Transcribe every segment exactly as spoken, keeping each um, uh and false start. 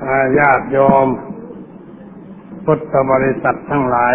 ญาติโยมพุทธบริษัททั้งหลาย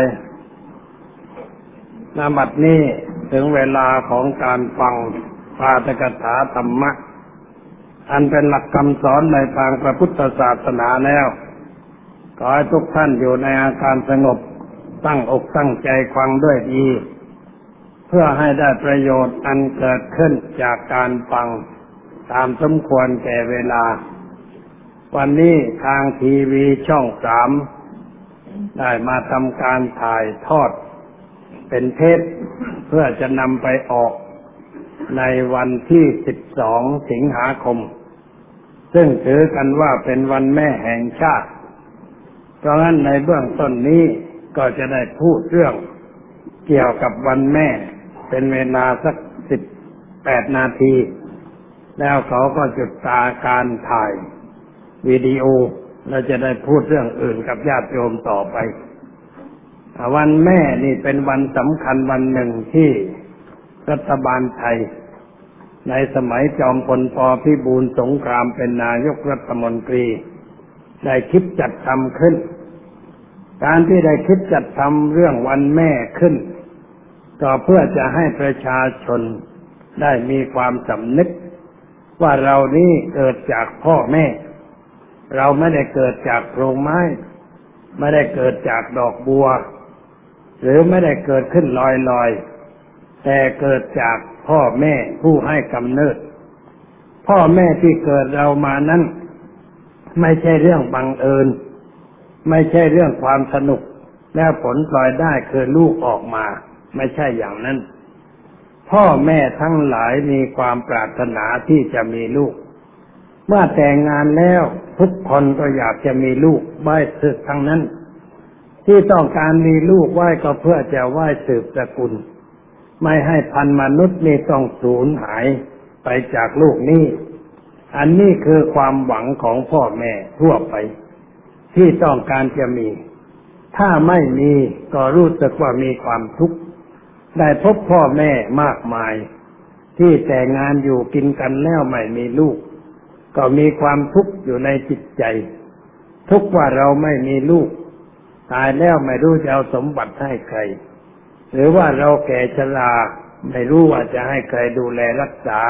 ณ บัดนี้ถึงเวลาของการฟังปาฐกถาธรรมะอันเป็นหลักคำสอนในทางพระพุทธศาสนาแล้วขอให้ทุกท่านอยู่ในอาการสงบตั้งอกตั้งใจฟังด้วยดีเพื่อให้ได้ประโยชน์อันเกิดขึ้นจากการฟังตามสมควรแก่เวลาวันนี้ทางทีวีช่องสามได้มาทำการถ่ายทอดเป็นเทปเพื่อจะนำไปออกในวันที่สิบสองสิงหาคมซึ่งถือกันว่าเป็นวันแม่แห่งชาติเพราะงั้นในเบื้องต้นนี้ก็จะได้พูดเรื่องเกี่ยวกับวันแม่เป็นเวลาสักสิบแปดนาทีแล้วเขาก็จุดตาการถ่ายวิดีโอเราจะได้พูดเรื่องอื่นกับญาติโยมต่อไปวันแม่นี่เป็นวันสำคัญวันหนึ่งที่รัฐบาลไทยในสมัยจอมพลป.พิบูลสงครามเป็นนายกรัฐมนตรีได้คิดจัดทำขึ้นการที่ได้คิดจัดทำเรื่องวันแม่ขึ้นก็เพื่อจะให้ประชาชนได้มีความสำนึกว่าเรานี่เกิดจากพ่อแม่เราไม่ได้เกิดจากโพรงไม้ไม่ได้เกิดจากดอกบัวหรือไม่ได้เกิดขึ้นลอยๆแต่เกิดจากพ่อแม่ผู้ให้กำเนิดพ่อแม่ที่เกิดเรามานั้นไม่ใช่เรื่องบังเอิญไม่ใช่เรื่องความสนุกแล้วผลพลอยได้คือลูกออกมาไม่ใช่อย่างนั้นพ่อแม่ทั้งหลายมีความปรารถนาที่จะมีลูกเมื่อแต่งงานแล้วทุกคนก็อยากจะมีลูกไว้สืบทั้งนั้นที่ต้องการมีลูกไว้ก็เพื่อจะไว้สืบสกุลไม่ให้พันธุ์มนุษย์นี่ต้องสูญหายไปจากลูกนี้อันนี้คือความหวังของพ่อแม่ทั่วไปที่ต้องการจะมีถ้าไม่มีก็รู้สึกว่ามีความทุกข์ได้พบพ่อแม่มากมายที่แต่งงานอยู่กินกันแล้วไม่มีลูกก็มีความทุกข์อยู่ในจิตใจทุกข์ว่าเราไม่มีลูกตายแล้วไม่รู้จะเอาสมบัติให้ใครหรือว่าเราแก่ชราไม่รู้ว่าจะให้ใครดูแลรักษา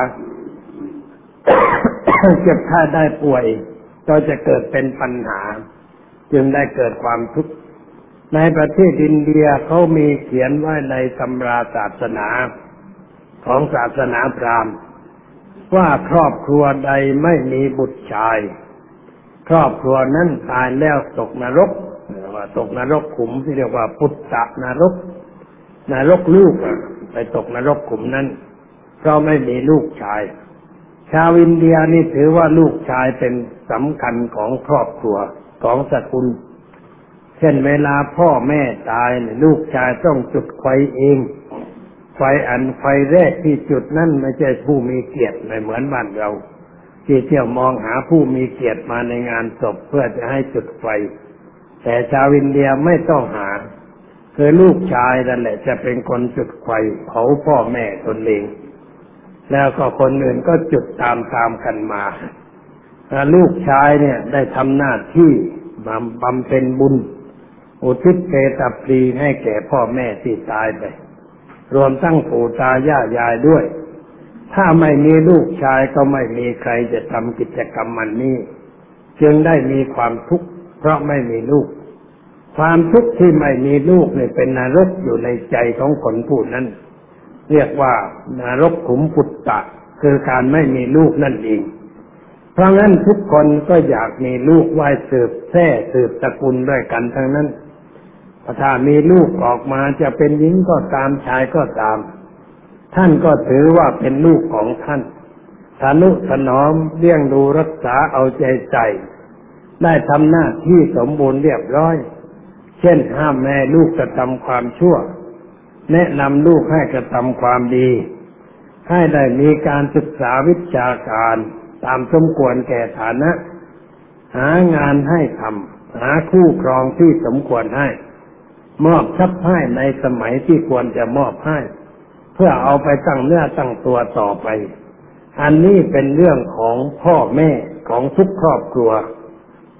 เจ็บไข้ได้ป่วยก็จะเกิดเป็นปัญหาจึงได้เกิดความทุกข์ในประเทศอินเดียเขามีเขียนไว้ในตำราศาสนาของศาสนาพราหมณ์ว่าครอบครัวใดไม่มีบุตรชายครอบครัวนั้นตายแล้วตกนรกว่าตกนรกขุมที่เรียกว่าปุตตะนรกนรกลูกไปตกนรกขุมนั้นเพราะไม่มีลูกชายชาวอินเดียนี่ถือว่าลูกชายเป็นสำคัญของครอบครัวของสกุลเช่นเวลาพ่อแม่ตายลูกชายต้องจุดไฟเองไฟอันไฟแรกที่จุดนั่นไม่ใช่ผู้มีเกียรติไม่เหมือนบ้านเราที่เที่ยวมองหาผู้มีเกียรติมาในงานศพเพื่อจะให้จุดไฟแต่ชาวอินเดียไม่ต้องหาคือลูกชายนั่นแหละจะเป็นคนจุดไฟเผาพ่อแม่ตนเองแล้วก็คนอื่นก็จุดตามตามกันมาลูกชายเนี่ยได้ทำหน้าที่บำเพ็ญบุญอุทิศเปตปรีให้แก่พ่อแม่ที่ตายไปรวมทั้งปู่ตายายยายด้วยถ้าไม่มีลูกชายก็ไม่มีใครจะทำกิจกรรมมันนี้จึงได้มีความทุกข์เพราะไม่มีลูกความทุกข์ที่ไม่มีลูกเนี่ยเป็นนรกอยู่ในใจของคนผู้นั้นเรียกว่านรกขุมปุตตะคือการไม่มีลูกนั่นเองเพราะงั้นทุกคนก็อยากมีลูกไว้สืบแท้สืบตระกูลด้วยกันทั้งนั้นถ้ามีลูกออกมาจะเป็นหญิงก็ตามชายก็ตามท่านก็ถือว่าเป็นลูกของท่านทนุถนอมเลี้ยงดูรักษาเอาใจใส่ได้ทำหน้าที่สมบูรณ์เรียบร้อยเช่นห้ามแม่ลูกกระทำความชั่วแนะนำลูกให้กระทำความดีให้ได้มีการศึกษาวิชาการตามสมควรแก่ฐานะหางานให้ทำหาคู่ครองที่สมควรให้มอบทรัพย์ให้ในสมัยที่ควรจะมอบให้เพื่อเอาไปตั้งเนื้อตั้งตัวต่อไปอันนี้เป็นเรื่องของพ่อแม่ของทุกครอบครัว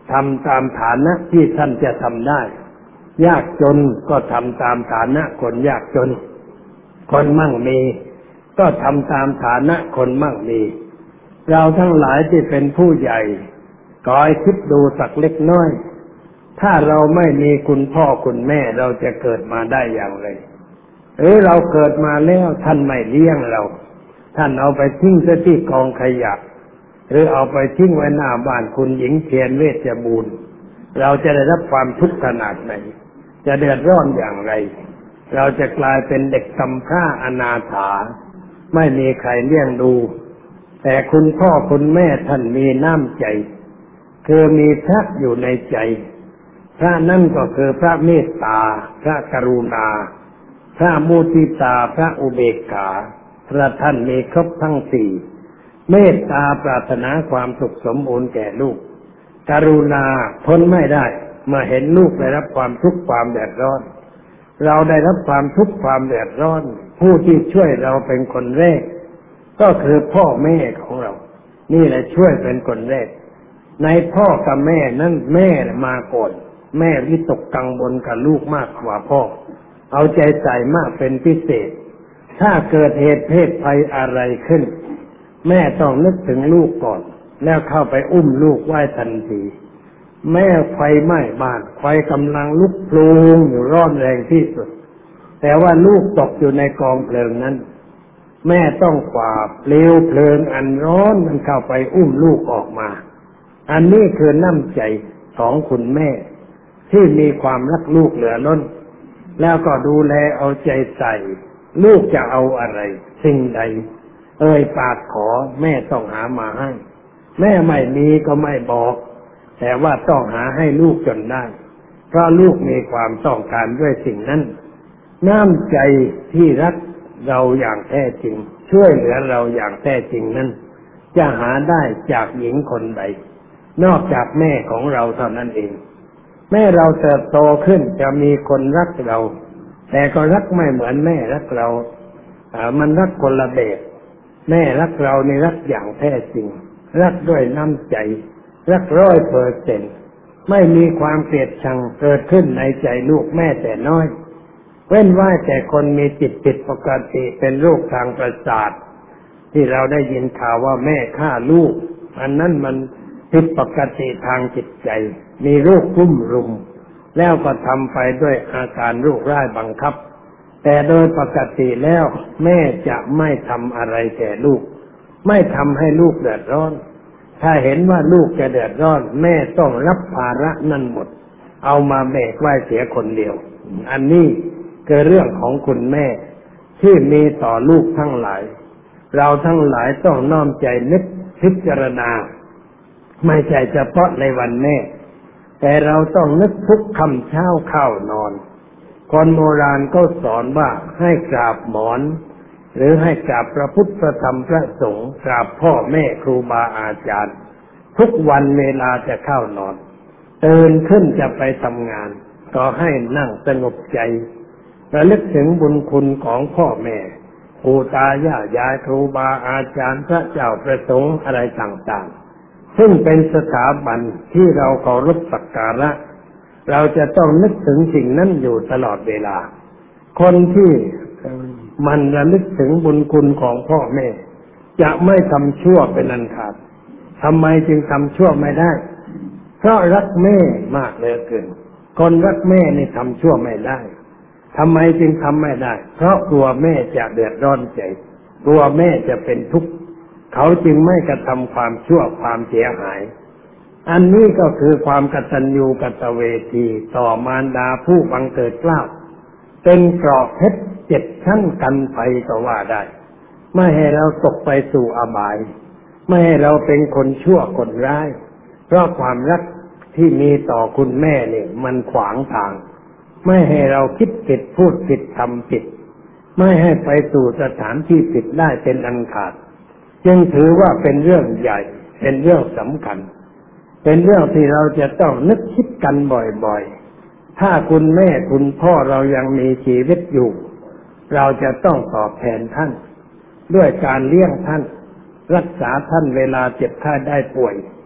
ทำตามฐานะที่ท่านจะทำได้ยากจนก็ทำตามฐานะคนยากจนคนมั่งมีก็ทำตามฐานะคนมั่งมีเราทั้งหลายที่เป็นผู้ใหญ่ก็ให้คิดดูสักเล็กน้อยถ้าเราไม่มีคุณพ่อคุณแม่เราจะเกิดมาได้อย่างไรหรือเราเกิดมาแล้วท่านไม่เลี้ยงเราท่านเอาไปทิ้งซะที่กองขยะหรือเอาไปทิ้งไว้หน้าบ้านคุณหญิงเทียนเวชบูรณ์เราจะได้รับความทุกข์ขนาดไหนจะเดือดร้อนอย่างไรเราจะกลายเป็นเด็กกำพร้าอนาถาไม่มีใครเลี้ยงดูแต่คุณพ่อคุณแม่ท่านมีน้ำใจคือมีพระอยู่ในใจพระนั่นก็คือพระเมตตาพระกรุณาพระมุทิตาพระอุเบกขาพระท่านมีครบทั้งสี่เมตตาปรารถนาความสุขสมบูรณ์แก่ลูกกรุณาทนไม่ได้เมื่อเห็นลูกได้รับความทุกข์ความเดือดร้อนเราได้รับความทุกข์ความเดือดร้อนผู้ที่ช่วยเราเป็นคนแรกก็คือพ่อแม่ของเรานี่แหละช่วยเป็นคนแรกในพ่อกับแม่นั้นแม่มาก่อนแม่วิตกกังวลกับลูกมากกว่าพ่อเอาใจใส่มากเป็นพิเศษถ้าเกิดเหตุเพศภัยอะไรขึ้นแม่ต้องนึกถึงลูกก่อนแล้วเข้าไปอุ้มลูกไว้ทันทีแม่ไฟไหม้บ้านไฟกำลังลุกโผล่อยู่ร้อนแรงที่สุดแต่ว่าลูกตกอยู่ในกองเพลิงนั้นแม่ต้องฝ่าเปลวเพลิงอันร้อนมันเข้าไปอุ้มลูกออกมาอันนี้คือน้ำใจของคุณแม่ที่มีความรักลูกเหลือล้นแล้วก็ดูแลเอาใจใส่ลูกจะเอาอะไรสิ่งใดเอ่ยปากขอแม่ต้องหามาให้แม่ไม่มีก็ไม่บอกแต่ว่าต้องหาให้ลูกจนได้เพราะลูกมีความต้องการด้วยสิ่งนั้นน้ำใจที่รักเราอย่างแท้จริงช่วยเหลือเราอย่างแท้จริงนั้นจะหาได้จากหญิงคนใดนอกจากแม่ของเราเท่านั้นเองแม่เราเติบโตขึ้นจะมีคนรักเราแต่ก็รักไม่เหมือนแม่รักเราอ่ามันรักคนละแบบแม่รักเราในรักอย่างแท้จริงรักด้วยน้ำใจรักร้อยเปอร์เซ็นต์ไม่มีความเกลียดชังเกิดขึ้นในใจลูกแม่แต่น้อยเว้นว่าแต่คนมีจิตผิดปกติเป็นโรคทางประสาทที่เราได้ยินข่าวว่าแม่ฆ่าลูกอันนั้นมันผิดปกติทางจิตใจมีโรคกุ้มรุมแล้วก็ทำไปด้วยอาการโรคร้ายบังคับแต่โดยปกติแล้วแม่จะไม่ทำอะไรแก่ลูกไม่ทำให้ลูกเดือดร้อนถ้าเห็นว่าลูกจะเดือดร้อนแม่ต้องรับภาระนั่นหมดเอามาแบกไว้เสียคนเดียวอันนี้คือเรื่องของคุณแม่ที่มีต่อลูกทั้งหลายเราทั้งหลายต้องน้อมใจนึกพิจารณาไม่ใช่เฉพาะในวันแม่แต่เราต้องนึกทุกค่ำเช้าเข้านอนคนโบราณก็สอนว่าให้กราบหมอนหรือให้กราบพระพุทธพระธรรมพระสงฆ์กราบพ่อแม่ครูบาอาจารย์ทุกวันเวลาจะเข้านอนตื่นขึ้นจะไปทำงานก็ให้นั่งสงบใจระลึกถึงบุญคุณของพ่อแม่ปู่ตายายยายครูบาอาจารย์พระเจ้าประสงค์อะไรต่างๆซึ่งเป็นสถาบันที่เราเคารพสักการะเราจะต้องนึกถึงสิ่งนั้นอยู่ตลอดเวลาคนที่มันระลึกถึงบุญคุณของพ่อแม่จะไม่ทำชั่วเป็นอันขาดทำไมจึงทำชั่วไม่ได้เพราะรักแม่มากเหลือเกินคนรักแม่นี่ทำชั่วไม่ได้ทำไมจึงทำไม่ได้เพราะกลัวแม่จะเดือดร้อนใจกลัวแม่จะเป็นทุกข์เขาจึงไม่กระทำความชั่วความเสียหายอันนี้ก็คือความกตัญญูกตเวทีต่อมารดาผู้บังเกิดเกล้าเป็นเกราะเพชรเจ็ดชั้นกันไปก็ว่าได้ไม่ให้เราตกไปสู่อบายไม่ให้เราเป็นคนชั่วคนร้ายเพราะความรักที่มีต่อคุณแม่เนี่ยมันขวางทางไม่ให้เราคิดผิดพูดผิดทำผิดไม่ให้ไปสู่สถานที่ผิดได้เป็นอันขาดจึงถือว่าเป็นเรื่องใหญ่เป็นเรื่องสำคัญเป็นเรื่องที่เราจะต้องนึกคิดกันบ่อยๆถ้าคุณแม่คุณพ่อเรายังมีชีวิตอยู่เราจะต้องตอบแทนท่านด้วยการเลี้ยงท่านรักษาท่านเวลาเจ็บไข้ได้ป่วย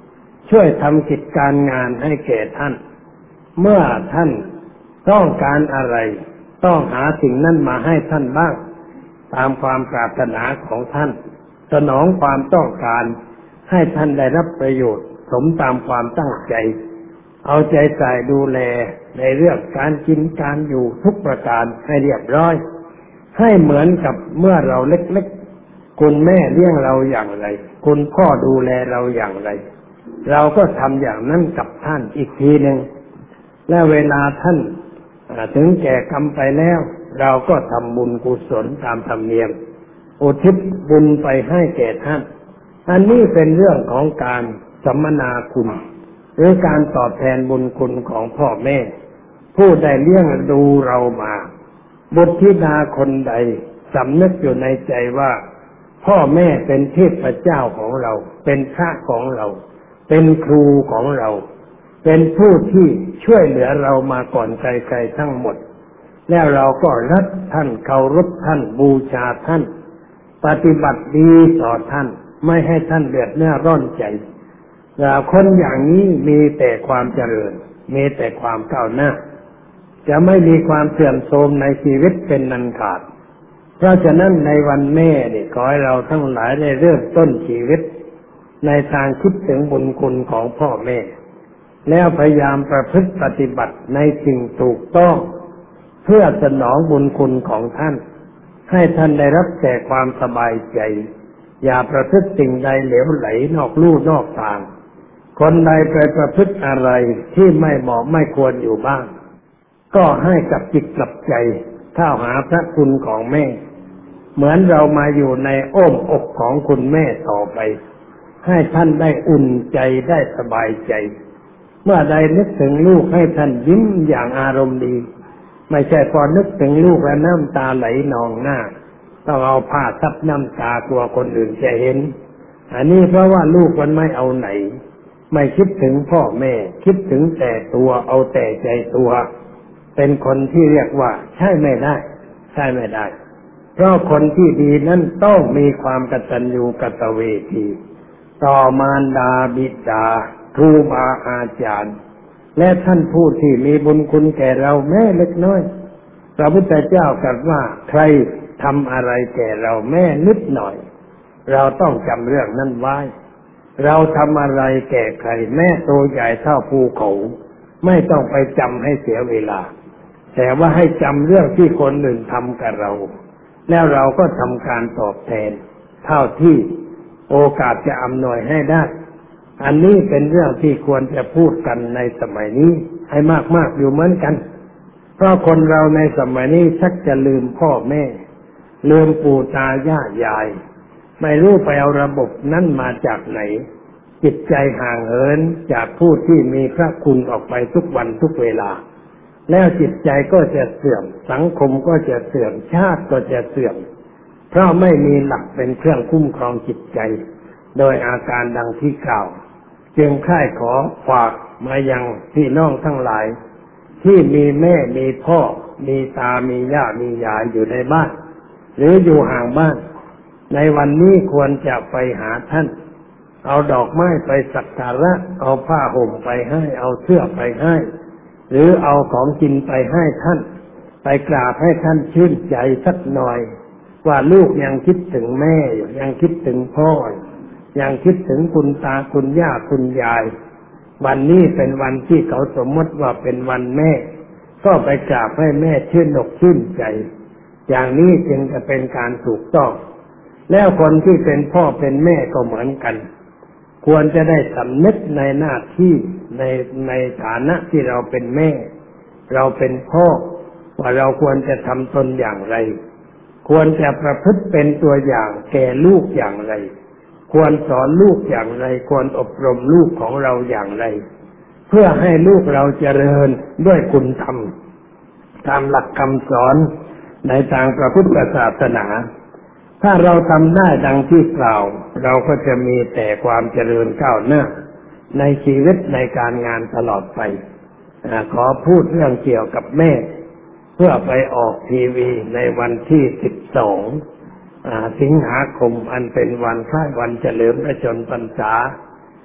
ช่วยทำกิจการงานให้แก่ท่านเมื่อท่านต้องการอะไรต้องหาสิ่งนั้นมาให้ท่านบ้างตามความปรารถนาของท่านสนองความต้องการให้ท่านได้รับประโยชน์สมตามความตั้งใจเอาใจใส่ดูแลในเรื่องการกินการอยู่ทุกประการให้เรียบร้อยให้เหมือนกับเมื่อเราเล็กๆคุณแม่เลี้ยงเราอย่างไรคุณพ่อดูแลเราอย่างไรเราก็ทำอย่างนั้นกับท่านอีกทีหนึ่งและเวลาท่านถึงแก่กรรมไปแล้วเราก็ทำบุญกุศลตามธรรมเนียมอุทิศบุญไปให้แก่ท่านอันนี้เป็นเรื่องของการสัมมนาคุณหรือการตอบแทนบุญคุณของพ่อแม่ผู้ได้เลี้ยงดูเรามาบุตรธิดาคนใดสำนึกอยู่ในใจว่าพ่อแม่เป็นเทพเจ้าของเราเป็นพระของเราเป็นครูของเราเป็นผู้ที่ช่วยเหลือเรามาก่อนใครๆทั้งหมดแล้วเราก็รักท่านเคารพท่านบูชาท่านปฏิบัติดีต่อท่านไม่ให้ท่านเดือดเนื้อร้อนใจคนอย่างนี้มีแต่ความเจริญมีแต่ความก้าวหน้าจะไม่มีความเสื่อมโทรมในชีวิตเป็นนันขาดเพราะฉะนั้นในวันแม่นี่ขอให้เราทั้งหลายได้เริ่มต้นชีวิตในทางคิดถึงบุญคุณของพ่อแม่แล้วพยายามประพฤติปฏิบัติในสิ่งถูกต้องเพื่อสนองบุญคุณของท่านให้ท่านได้รับแต่ความสบายใจอย่าประพฤติสิ่งใดเหลวไหลนอกลู่นอกทางคนใดไปประพฤติอะไรที่ไม่เหมาะไม่ควรอยู่บ้างก็ให้กลับจิตกลับใจเข้าหาพระคุณของแม่เหมือนเรามาอยู่ในอ้อมอกของคุณแม่ต่อไปให้ท่านได้อุ่นใจได้สบายใจเมื่อใดนึกถึงลูกให้ท่านยิ้มอย่างอารมณ์ดีไม่ใช่พอนึกถึงลูกแล้วน้ำตาไหลนองหน้าต้องเอาผ้าซับน้ำตากลัวคนอื่นจะเห็นอันนี้เพราะว่าลูกมันไม่เอาไหนไม่คิดถึงพ่อแม่คิดถึงแต่ตัวเอาแต่ใจตัวเป็นคนที่เรียกว่าใช่ไม่ได้ใช่ไม่ได้เพราะคนที่ดีนั้นต้องมีความกตัญญูกตเวทีต่อมารดาบิดาครูบาอาจารย์และท่านผู้ที่มีบุญคุณแก่เราแม้เล็กน้อยพระพุทธเจ้าตรัสว่าใครทำอะไรแก่เราแม้นิดหน่อยเราต้องจำเรื่องนั้นไว้เราทำอะไรแก่ใครแม้ตัวใหญ่เท่าภูเขาไม่ต้องไปจำให้เสียเวลาแต่ว่าให้จำเรื่องที่คนอื่นทำกับเราแล้วเราก็ทำการตอบแทนเท่าที่โอกาสจะอำนวยให้ได้อันนี้เป็นเรื่องที่ควรจะพูดกันในสมัยนี้ให้มากๆอยู่เหมือนกันเพราะคนเราในสมัยนี้ชักจะลืมพ่อแม่ลืมปู่ตาย่ายายไม่รู้ไปเอาระบบนั้นมาจากไหนจิตใจห่างเหินจากผู้ที่มีพระคุณออกไปทุกวันทุกเวลาแล้วจิตใจก็จะเสื่อมสังคมก็จะเสื่อมชาติก็จะเสื่อมเพราะไม่มีหลักเป็นเครื่องคุ้มครองจิตใจโดยอาการดังที่กล่าวจึงค่ายขอฝากมายังพี่น้องทั้งหลายที่มีแม่มีพ่อมีตามีย่ามียายอยู่ในบ้านหรืออยู่ห่างบ้านในวันนี้ควรจะไปหาท่านเอาดอกไม้ไปสักการะเอาผ้าห่มไปให้เอาเสื้อไปให้หรือเอาของกินไปให้ท่านไปกราบให้ท่านชื่นใจสักหน่อยว่าลูกยังคิดถึงแม่ยังคิดถึงพ่อยังคิดถึงคุณตาคุณย่าคุณยายวันนี้เป็นวันที่เขาสมมติว่าเป็นวันแม่ก็ไปกราบให้แม่ชื่นอกชื่นใจอย่างนี้จึงจะเป็นการถูกต้องแล้วคนที่เป็นพ่อเป็นแม่ก็เหมือนกันควรจะได้สำนึกในหน้าที่ในในฐานะที่เราเป็นแม่เราเป็นพ่อว่าเราควรจะทำตนอย่างไรควรจะประพฤติเป็นตัวอย่างแก่ลูกอย่างไรควรสอนลูกอย่างไรควรอบรมลูกของเราอย่างไรเพื่อให้ลูกเราเจริญด้วยคุณธรรมตามหลักคำสอนในทางพระพุทธศาสนาถ้าเราทำได้ดังที่กล่าวเราก็จะมีแต่ความเจริญก้าวหน้าในชีวิตในการงานตลอดไปขอพูดเรื่องเกี่ยวกับแม่เพื่อไปออกทีวีในวันที่สิบสองสิงหาคมอันเป็นวันคล้ายวันเฉลิมพระชนมพรรษา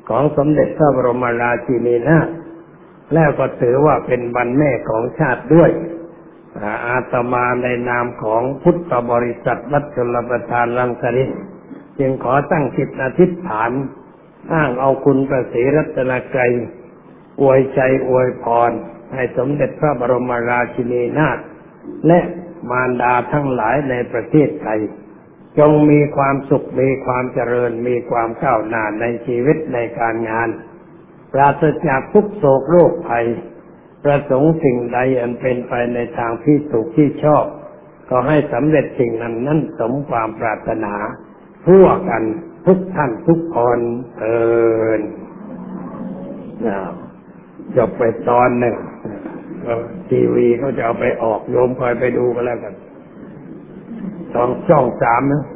ของสมเด็จพระบรมราชินีนาถแล้วก็ถือว่าเป็นวันแม่ของชาติด้วยอาตมาในนามของพุทธบริษัทวัดชลประทานรังสฤษฎ์จึงขอตั้งจิตอธิษฐานอ้างเอาคุณพระศรีรัตนตรัยอวยใจอวยพรให้สมเด็จพระบรมราชินีนาถและมารดาทั้งหลายในประเทศไทยจงมีความสุขมีความเจริญมีความก้าวหน้าในชีวิตในการงานปราศจากทุกโศกโรคภัยประสงค์สิ่งใดอันเป็นไปในทางที่ถูกที่ชอบก็ให้สำเร็จสิ่งนั้นนั้นสมความปรารถนาทั่วกันทุกท่านทุกคนเถิดจบไปตอนหนึ่งทีวีเขาจะเอาไปออกโยมคอยไปดูกันแล้วกันสองช่องสามนะ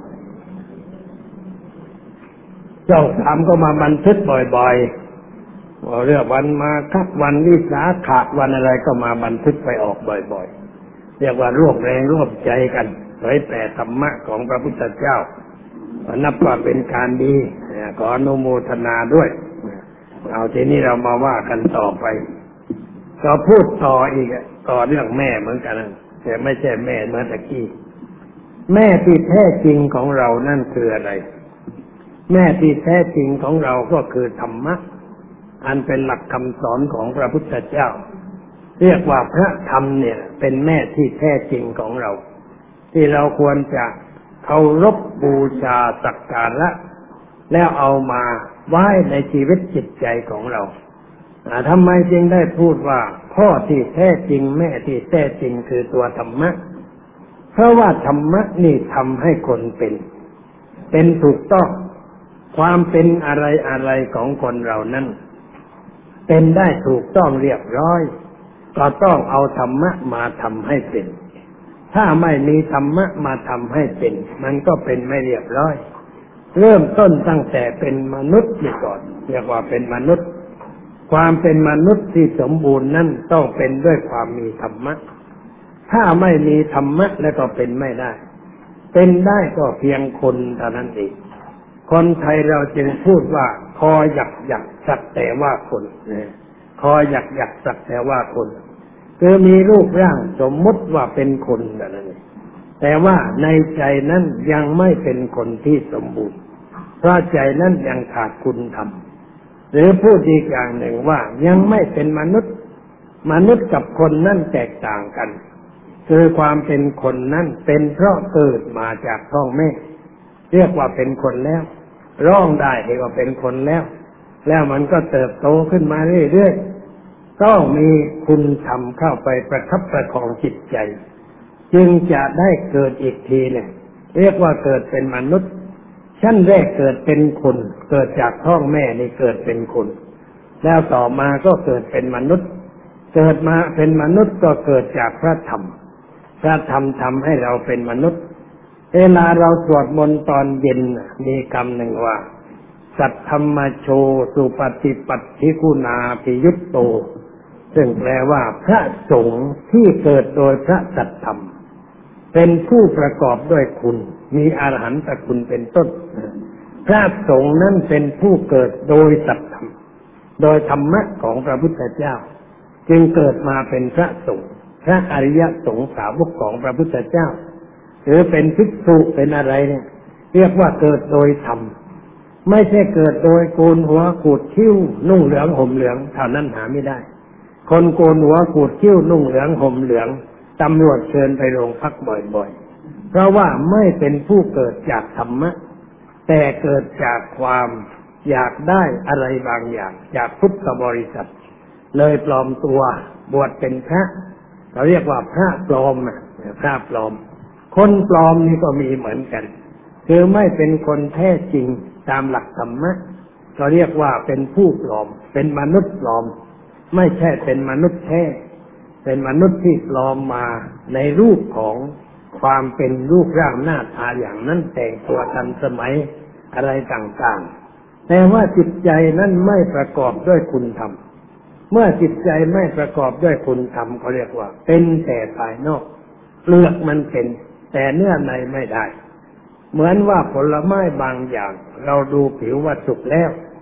ช่องสามก็มาบันทึกบ่อยๆเรื่องวันมาคับวันวิสาขะวันอะไรก็มาบันทึกไปออกบ่อยๆเรียกว่าร่วมแรงร่วมใจกันเผยแผ่ธรรมะของพระพุทธเจ้านับว่าเป็นการดีขออนุโมทนาด้วยเอาทีนี้เรามาว่ากันต่อไปก็พูดต่ออีกต่อเรื่องแม่เหมือนกันแต่ไม่ใช่แม่เหมือนตะกี้แม่ที่แท้จริงของเรานั่นคืออะไรแม่ที่แท้จริงของเราก็คือธรรมะอันเป็นหลักคำสอนของพระพุทธเจ้าเรียกว่าพระธรรมเนี่ยเป็นแม่ที่แท้จริงของเราที่เราควรจะเคารพบูชาสักการะแล้วเอามาไว้ในชีวิตจิตใจของเราทำไมจึงได้พูดว่าพ่อที่แท้จริงแม่ที่แท้จริงคือตัวธรรมะเพราะว่าธรรมะนี่ทำให้คนเป็นเป็นถูกต้องความเป็นอะไรอะไรของคนเรานั้นเป็นได้ถูกต้องเรียบร้อยก็ต้องเอาธรรมะมาทำให้เป็นถ้าไม่มีธรรมะมาทำให้เป็นมันก็เป็นไม่เรียบร้อยเริ่มต้นตั้งแต่เป็นมนุษย์นี่ก่อนเรียกว่าเป็นมนุษย์ความเป็นมนุษย์ที่สมบูรณ์นั้นต้องเป็นด้วยความมีธรรมะถ้าไม่มีธรรมะแล้วก็เป็นไม่ได้เป็นได้ก็เพียงคนเท่านั้นเองคนไทยเราจึงพูดว่าคอหยักหยักสักแต่ว่าคนคอหยักหยักสักแต่ว่าคนคือมีรูปร่างสมมุติว่าเป็นคนแบบนั้นแต่ว่าในใจนั้นยังไม่เป็นคนที่สมบูรณ์เพราะใจนั้นยังขาดคุณธรรมหรือพูดอีกอย่างหนึ่งว่ายังไม่เป็นมนุษย์มนุษย์กับคนนั้นแตกต่างกันคือความเป็นคนนั้นเป็นเพราะเกิดมาจากท้องแม่เรียกว่าเป็นคนแล้วร้องได้เรียกว่าเป็นคนแล้วแล้วมันก็เติบโตขึ้นมาเรื่อยๆต้องมีคุณธรรมเข้าไปประคับประคองจิตใจจึงจะได้เกิดอีกทีเนี่ยเรียกว่าเกิดเป็นมนุษย์ชั้นแรกเกิดเป็นคนเกิดจากท้องแม่นี่เกิดเป็นคนแล้วต่อมาก็เกิดเป็นมนุษย์เกิดมาเป็นมนุษย์ก็เกิดจากพระธรรมพระธรรมทำให้เราเป็นมนุษย์เวลาเราสวดมนต์ตอนเย็นมีคำหนึ่งว่าสัทธรรมโชสุปฏิปัตถิคุณาภิยุตโตซึ่งแปลว่าพระสงฆ์ที่เกิดโดยพระสัทธรรมเป็นผู้ประกอบด้วยคุณมีอรหันตคุณเป็นต้นพระสงฆ์นั้นเป็นผู้เกิดโดยสัทธรรมโดยธรรมะของพระพุทธเจ้าจึงเกิดมาเป็นพระสงฆ์พระอริยสงฆ์สาวกของพระพุทธเจ้าหรือเป็นภิกษุเป็นอะไรเนี่ยเรียกว่าเกิดโดยธรรมไม่ใช่เกิดโดยโกนหัวขูดคิ้วนุ่งเหลืองห่มเหลืองเท่านั้นหาไม่ได้คนโกนหัวขูดคิ้วนุ่งเหลืองห่มเหลืองตำรวจเชิญไปโรงพักบ่อยๆเพราะว่าไม่เป็นผู้เกิดจากธรรมะแต่เกิดจากความอยากได้อะไรบางอย่างจากพุทธบริษัทเลยปลอมตัวบวชเป็นพระเราเรียกว่าพระปลอมพระปลอมคนปลอมนี่ก็มีเหมือนกันคือไม่เป็นคนแท้จริงตามหลักธรรมะเราเรียกว่าเป็นผู้ปลอมเป็นมนุษย์ปลอมไม่ใช่เป็นมนุษย์แท้เป็นมนุษย์ที่ปลอมมาในรูปของความเป็นรูปร่างหน้าตาอย่างนั้นแต่งตัวทันสมัยอะไรต่างๆแต่ว่าจิตใจนั้นไม่ประกอบด้วยคุณธรรมเมื่อจิตใจไม่ประกอบด้วยคุณธรรมเขาเรียกว่าเป็นแต่ภายนอกเปลือกมันเป็นแต่เนื้อในไม่ได้เหมือนว่าผลไม้บางอย่างเราดูผิวว่าสุกแล้ว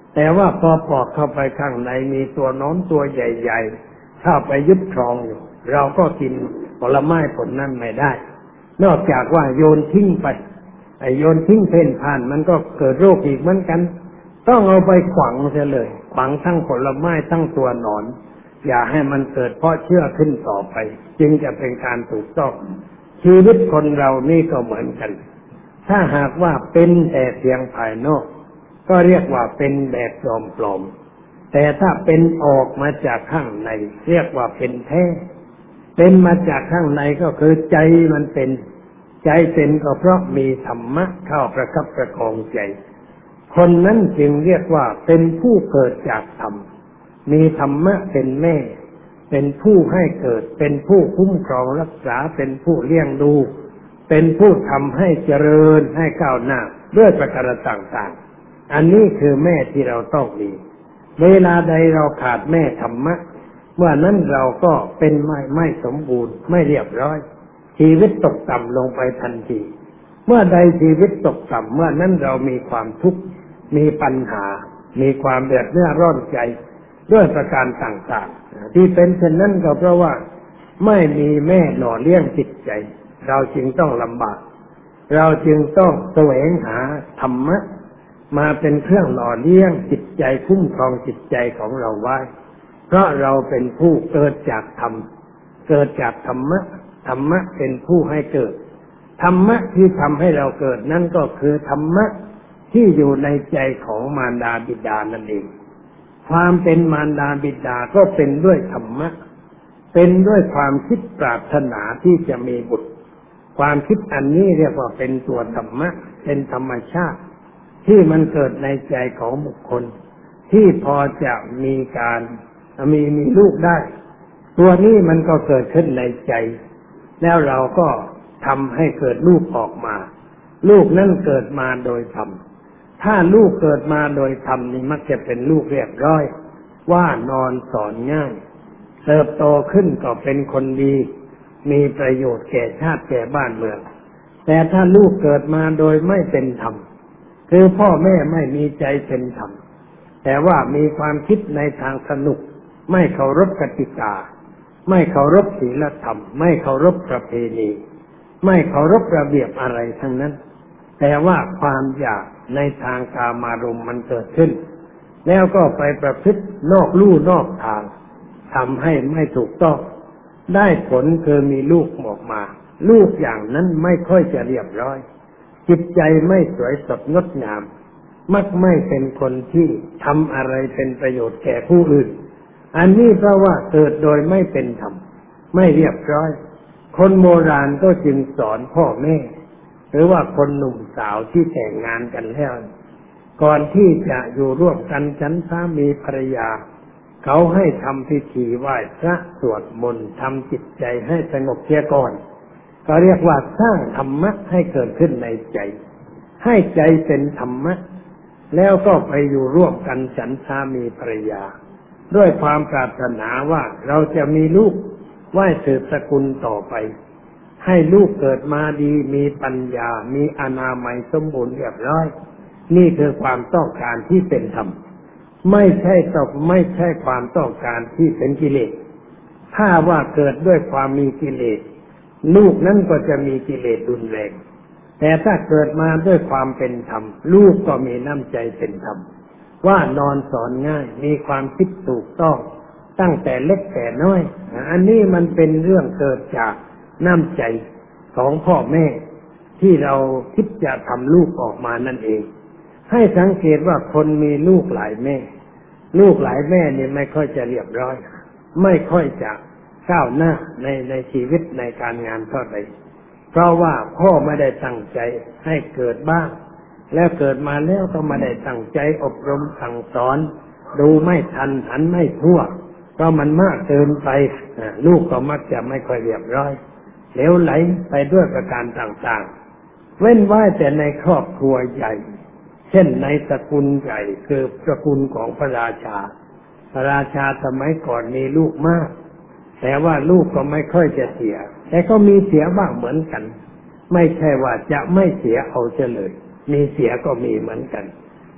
แต่ว่าพอปอกเข้าไปข้างในมีตัวน้อนตัวใหญ่ๆเข้าไปยึดครองอยู่เราก็กินผลไม้ผลนั้นไม่ได้นอกจากว่าโยนทิ้งไปไอ้โยนทิ้งเพ่นพ่านมันก็เกิดโรคอีกเหมือนกันต้องเอาไปขวางเสียเลยขวางทั้งผลไม้ทั้งตัวหนอนอย่าให้มันเกิดเพราะเชื่อขึ้นต่อไปจึงจะเป็นการถูกต้องชีวิตคนเรานี่ก็เหมือนกันถ้าหากว่าเป็นแต่เพียงภายนอกก็เรียกว่าเป็นแบบปลอมๆแต่ถ้าเป็นออกมาจากข้างในเรียกว่าเป็นแท้เป็นมาจากข้างในก็คือใจมันเป็นใจเป็นก็เพราะมีธรรมะเข้าประคับประคองใจคนนั้นจึงเรียกว่าเป็นผู้เกิดจากธรรมมีธรรมะเป็นแม่เป็นผู้ให้เกิดเป็นผู้คุ้มครองรักษาเป็นผู้เลี้ยงดูเป็นผู้ทำให้เจริญให้ก้าวหน้าด้วยประการต่างๆอันนี้คือแม่ที่เราต้องมีเวลาใดเราขาดแม่ธรรมะเมื่อนั้นเราก็เป็นไม่ไม่สมบูรณ์ไม่เรียบร้อยชีวิตตกต่ำลงไปทันทีเมื่อใดชีวิตตกต่ำเมื่อนั้นเรามีความทุกข์มีปัญหามีความเดือดเนื้อร้อนใจด้วยประการต่างๆที่เป็นเช่นนั้นก็เพราะว่าไม่มีแม่หล่อเลี้ยงจิตใจเราจึงต้องลำบากเราจึงต้องแสวงหาธรรมะมาเป็นเครื่องหล่อเลี้ยงจิตใจคุ้มครองจิตใจของเราไว้เพราะเราเป็นผู้เกิดจากธรรมเกิดจากธรรมะธรรมะเป็นผู้ให้เกิดธรรมะที่ทำให้เราเกิดนั่นก็คือธรรมะที่อยู่ในใจของมารดาบิดานั่นเองความเป็นมารดาบิดาก็เป็นด้วยธรรมะเป็นด้วยความคิดปรารถนาที่จะมีบุตรความคิดอันนี้เรียกว่าเป็นตัวธรรมะเป็นธรรมชาติที่มันเกิดในใจของบุคคลที่พอจะมีการมีมีลูกได้ตัวนี้มันก็เกิดขึ้นในใจแล้วเราก็ทำให้เกิดลูกออกมาลูกนั้นเกิดมาโดยธรรมถ้าลูกเกิดมาโดยธรรมนี่มักจะเป็นลูกเรียบร้อยว่านอนสอนง่ายเติบโตขึ้นก็เป็นคนดีมีประโยชน์แก่ชาติแก่บ้านเมืองแต่ถ้าลูกเกิดมาโดยไม่เป็นธรรมคือพ่อแม่ไม่มีใจเป็นธรรมแต่ว่ามีความคิดในทางสนุกไม่เคารพกติกาไม่เคารพศีลธรรมไม่เคารพประเพณีไม่เคารพระเบียบอะไรทั้งนั้นแต่ว่าความอยากในทางกามารมณ์มันเกิดขึ้นแล้วก็ไปประพฤตินอกลู่นอกทางทำให้ไม่ถูกต้องได้ผลคือมีลูกออกมาลูกอย่างนั้นไม่ค่อยจะเรียบร้อยจิตใจไม่สวยสดงดงามมักไม่เป็นคนที่ทำอะไรเป็นประโยชน์แก่ผู้อื่นอันนี้เพราะว่าเกิดโดยไม่เป็นธรรมไม่เรียบร้อยคนโบราณก็จึงสอนพ่อแม่หรือว่าคนหนุ่มสาวที่แต่งงานกันแล้วก่อนที่จะอยู่ร่วมกันฉันสามีภรรยาเขาให้ทำพิธีไหว้พระสวดมนต์ทำจิตใจให้สงบเสียก่อนก็เรียกว่าสร้างธรรมะให้เกิดขึ้นในใจให้ใจเป็นธรรมะแล้วก็ไปอยู่ร่วมกันฉันสามีภรรยาด้วยความปรารถนาว่าเราจะมีลูกไหว้สืบสกุลต่อไปให้ลูกเกิดมาดีมีปัญญามีอนามัยสมบูรณ์เรียบร้อยนี่คือความต้องการที่เป็นธรรมไม่ใช่ตกไม่ใช่ความต้องการที่เป็นกิเลสถ้าว่าเกิดด้วยความมีกิเลสลูกนั้นก็จะมีกิเลสรุนแรงแต่ถ้าเกิดมาด้วยความเป็นธรรมลูกก็มีน้ำใจเป็นธรรมว่านอนสอนง่ายมีความคิดถูกต้องตั้งแต่เล็กแต่น้อยอันนี้มันเป็นเรื่องเกิดจากน้ำใจของพ่อแม่ที่เราคิดจะทำลูกออกมานั่นเองให้สังเกตว่าคนมีลูกหลายแม่ลูกหลายแม่นี่ไม่ค่อยจะเรียบร้อยไม่ค่อยจะก้าวหน้าในในชีวิตในการงานเท่าไหร่เพราะว่าพ่อไม่ได้ตั้งใจให้เกิดบ้างแล้วเกิดมาแล้วก็ไม่ได้ตั้งใจอบรมสั่งสอนดูไม่ทันหันไม่ทั่วเพราะมันมากเกินไปลูกก็มักจะไม่ค่อยเรียบร้อยเหลวไหลไปด้วยประการต่างๆเว้นไว้แต่ในครอบครัวใหญ่เช่นในตระกูลใหญ่คือตระกูลของพระราชาพระราชาสมัยก่อนมีลูกมากแต่ว่าลูกก็ไม่ค่อยจะเสียแต่ก็มีเสียบ้างเหมือนกันไม่ใช่ว่าจะไม่เสียเอาเฉลยมีเสียก็มีเหมือนกัน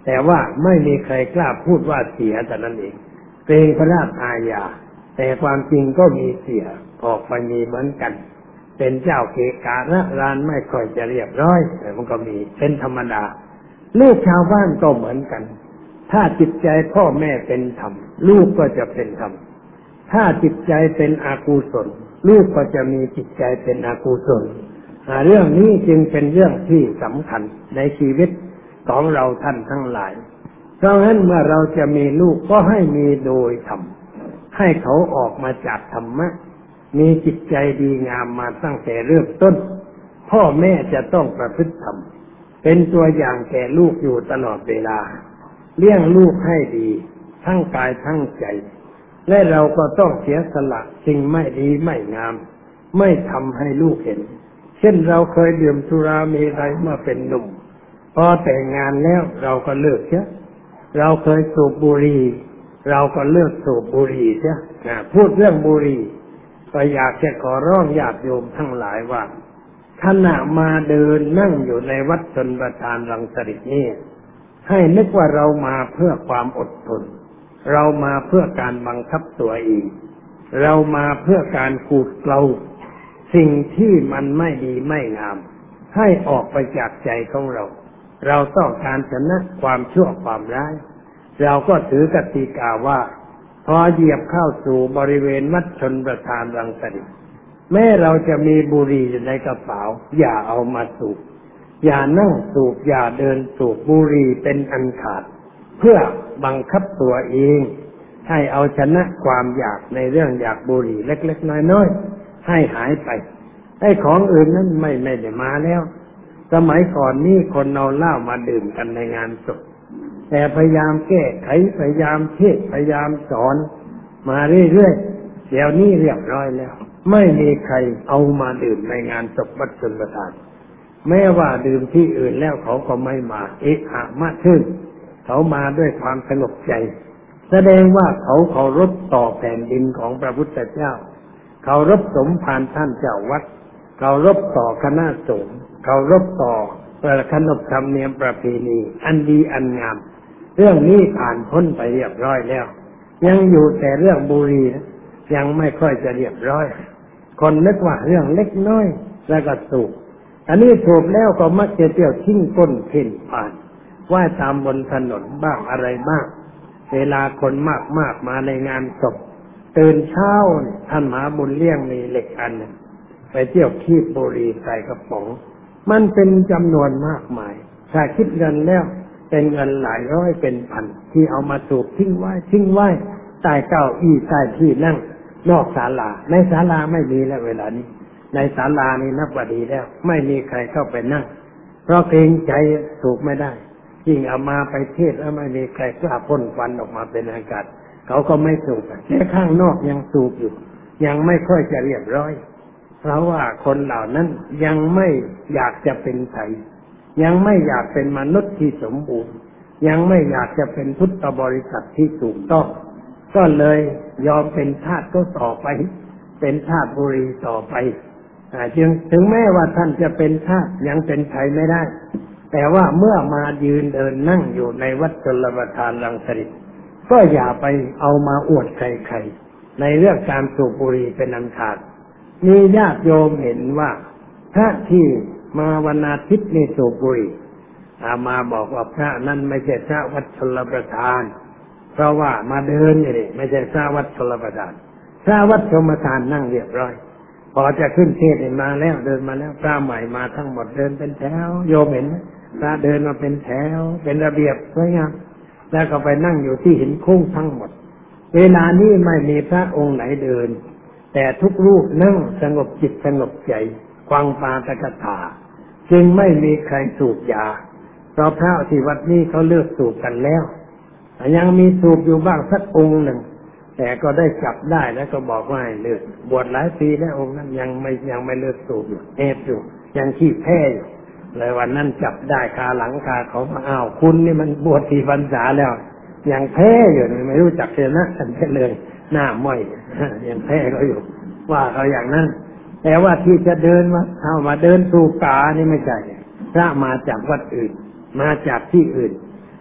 แต่ว่าไม่มีใครกล้าพูดว่าเสียแต่นั้นเองเกรงพระราชอาญาแต่ความจริงก็มีเสียออกไปมีเหมือนกันเป็นเจ้าเกกาละลานไม่ค่อยจะเรียบร้อยแต่มันก็มีเป็นธรรมดาลูกชาวบ้านก็เหมือนกันถ้าจิตใจพ่อแม่เป็นธรรมลูกก็จะเป็นธรรมถ้าจิตใจเป็นอกุศลลูกก็จะมีจิตใจเป็นอกุศลเรื่องนี้จึงเป็นเรื่องที่สำคัญในชีวิตของเราท่านทั้งหลายเพราะฉะนั้นเมื่อเราจะมีลูกก็ให้มีโดยธรรมให้เขาออกมาจากธรรมะมีจิตใจดีงามมาตั้งแต่เริ่มต้นพ่อแม่จะต้องประพฤติธรรมเป็นตัวอย่างแก่ลูกอยู่ตลอดเวลาเลี้ยงลูกให้ดีทั้งกายทั้งใจและเราก็ต้องเสียสละสิ่งไม่ดีไม่งามไม่ทำให้ลูกเห็นเช่นเราเคยดื่มสุราเมรัยเมื่อเป็นหนุ่มพอแต่งงานแล้วเราก็เลิกเสียเราเคยสูบบุหรี่เราก็เลิกสูบบุหรี่เสียพูดเรื่องบุหรี่ก็อยากจะขอร้องญาติโยมทั้งหลายว่าขณะมาเดินนั่งอยู่ในวัดชนประทานรังสฤษนี่ให้นึกว่าเรามาเพื่อความอดทนเรามาเพื่อการบังคับตัวเองเรามาเพื่อการขูดเกลาสิ่งที่มันไม่ดีไม่งามให้ออกไปจากใจของเราเราต้องการชนะความชั่วความร้ายเราก็ถือกติกาว่าพอเหยียบเข้าสู่บริเวณวัดชนประทานรังสฤษแม้เราจะมีบุหรี่อยู่ในกระเป๋าอย่าเอามาสูบอย่านั่งสูบอย่าเดินสูบบุหรี่เป็นอันขาดเพื่อบังคับตัวเองให้เอาชนะความอยากในเรื่องอยากบุหรี่เล็กๆน้อยๆให้หายไปไอ้ของอื่นนั้นไม่ไม่ได้มาแล้วสมัยก่อนนี่คนเอาเหล้ามาดื่มกันในงานศพแต่พยายามแก้ไขพยายามเทศพยายามสอนมาเรื่อยๆเดี๋ยวนี้เรียบร้อยแล้วไม่มีใครเอามาดื่มในงานศพวัดชนประทานแม้ว่าดื่มที่อื่นแล้วเขาก็ไม่มาเอะอะมากขึ้นเขามาด้วยความสงบใจแสดงว่าเขาเคารพต่อแผ่นดินของพระพุทธเจ้าเคารพสมภารท่านเจ้าวัดเคารพต่อคณะสงฆ์เคารพต่อขนบธรรมเนียมประเพณีอันดีอันงามเรื่องนี้ผ่านพ้นไปเรียบร้อยแล้วยังอยู่แต่เรื่องบุหรี่ยังไม่ค่อยจะเรียบร้อยคนนึกว่าเรื่องเล็กน้อยแล้วก็สูบอันนี้สูบแล้วก็มักจะเที่ยวทิ้งก้นเพ่นผ่านว่ายตามบนถนนบ้างอะไรบ้างเวลาคนมากๆมาในงานศพตื่นเช้าท่านมหาบุญเลี้ยงมีเหล็กอันนึงไปเที่ยวคีบบุหรี่ใส่กระป๋องมันเป็นจำนวนมากมายถ้าคิดเงินแล้วเป็นเงินหลายร้อยเป็นพันที่เอามาสูบทิ้งไว้ทิ้งไว้ใต้เก้าอี้ใต้ที่นั่งนอกศาลาในศาลาไม่มีแล้วเวลานี้ในศาลานี่นับว่าดีแล้วไม่มีใครเข้าไปนั่งเพราะเกรงใจสูบไม่ได้ยิ่งเอามาไปเทศแล้วไม่มีใครกล้าพ่นควันออกมาเป็นอากาศเขาก็ไม่สูบแต่ข้างนอกยังสูบอยู่ยังไม่ค่อยจะเรียบร้อยเพราะว่าคนเหล่านั้นยังไม่อยากจะเป็นไทยยังไม่อยากเป็นมนุษย์ที่สมบูรณ์ยังไม่อยากจะเป็นพุทธบริษัทที่ถูกต้องก็เลยยอมเป็นทาสก็ต่อไปเป็นทาสบุหรี่ต่อไปจึงถึงแม้ว่าท่านจะเป็นทาสยังเป็นไทยไม่ได้แต่ว่าเมื่อมายืนเดินนั่งอยู่ในวัดชลประทานรังสฤษก็อย่าไปเอามาอวดใครๆในเรื่องการสูบบุหรี่เป็นอันขาดมีญาติโยมเห็นว่าพระที่มาวันอาทิตย์นี่สูบบุหรี่อามาบอกว่าพระนั้นไม่ใช่พระวัดชลประทานเพราะว่ามาเดินนี่ไม่ใช่พระวัดชลประทานพระวัดชลประทานนั่งเรียบร้อยพอจะขึ้นเทศน์มาแล้วเดินมาแล้วพระใหม่มาทั้งหมดเดินเป็นแถวโยมเห็นพระเดินมาเป็นแถวเป็นระเบียบสวยงามแล้วก็ไปนั่งอยู่ที่หินคุ้งทั้งหมดเวลานี้ไม่มีพระองค์ไหนเดินแต่ทุกรูปนั่งสงบจิตสงบใจฟังปาฐกถาจึงไม่มีใครสูบยาเพราะพระที่วัดนี้เขาเลิกสูบกันแล้วยังมีสูบอยู่บ้างสักองค์หนึ่งแต่ก็ได้จับได้แล้วก็บอกว่าให้เลิกบวชหลายปีแล้วองค์นั้นยังไม่ยังไม่เลิกสูบอยู่เอฟอยู่ยังขี้แพ้อยู่เลยวันนั้นจับได้คาหลังคาเขามาอ้าวคุณนี่มันบวชสี่พรรษาแล้วยังแพ้อยู่ไม่รู้จักเสียนะกันแค่เลยหน้าม้อยยังแพ้ก็อยู่ว่าเขาอย่างนั้นแต่ว่าที่จะเดินมาเข้ามาเดินสู่ป่านี่ไม่ใช่พระมาจากวัดอื่นมาจากที่อื่น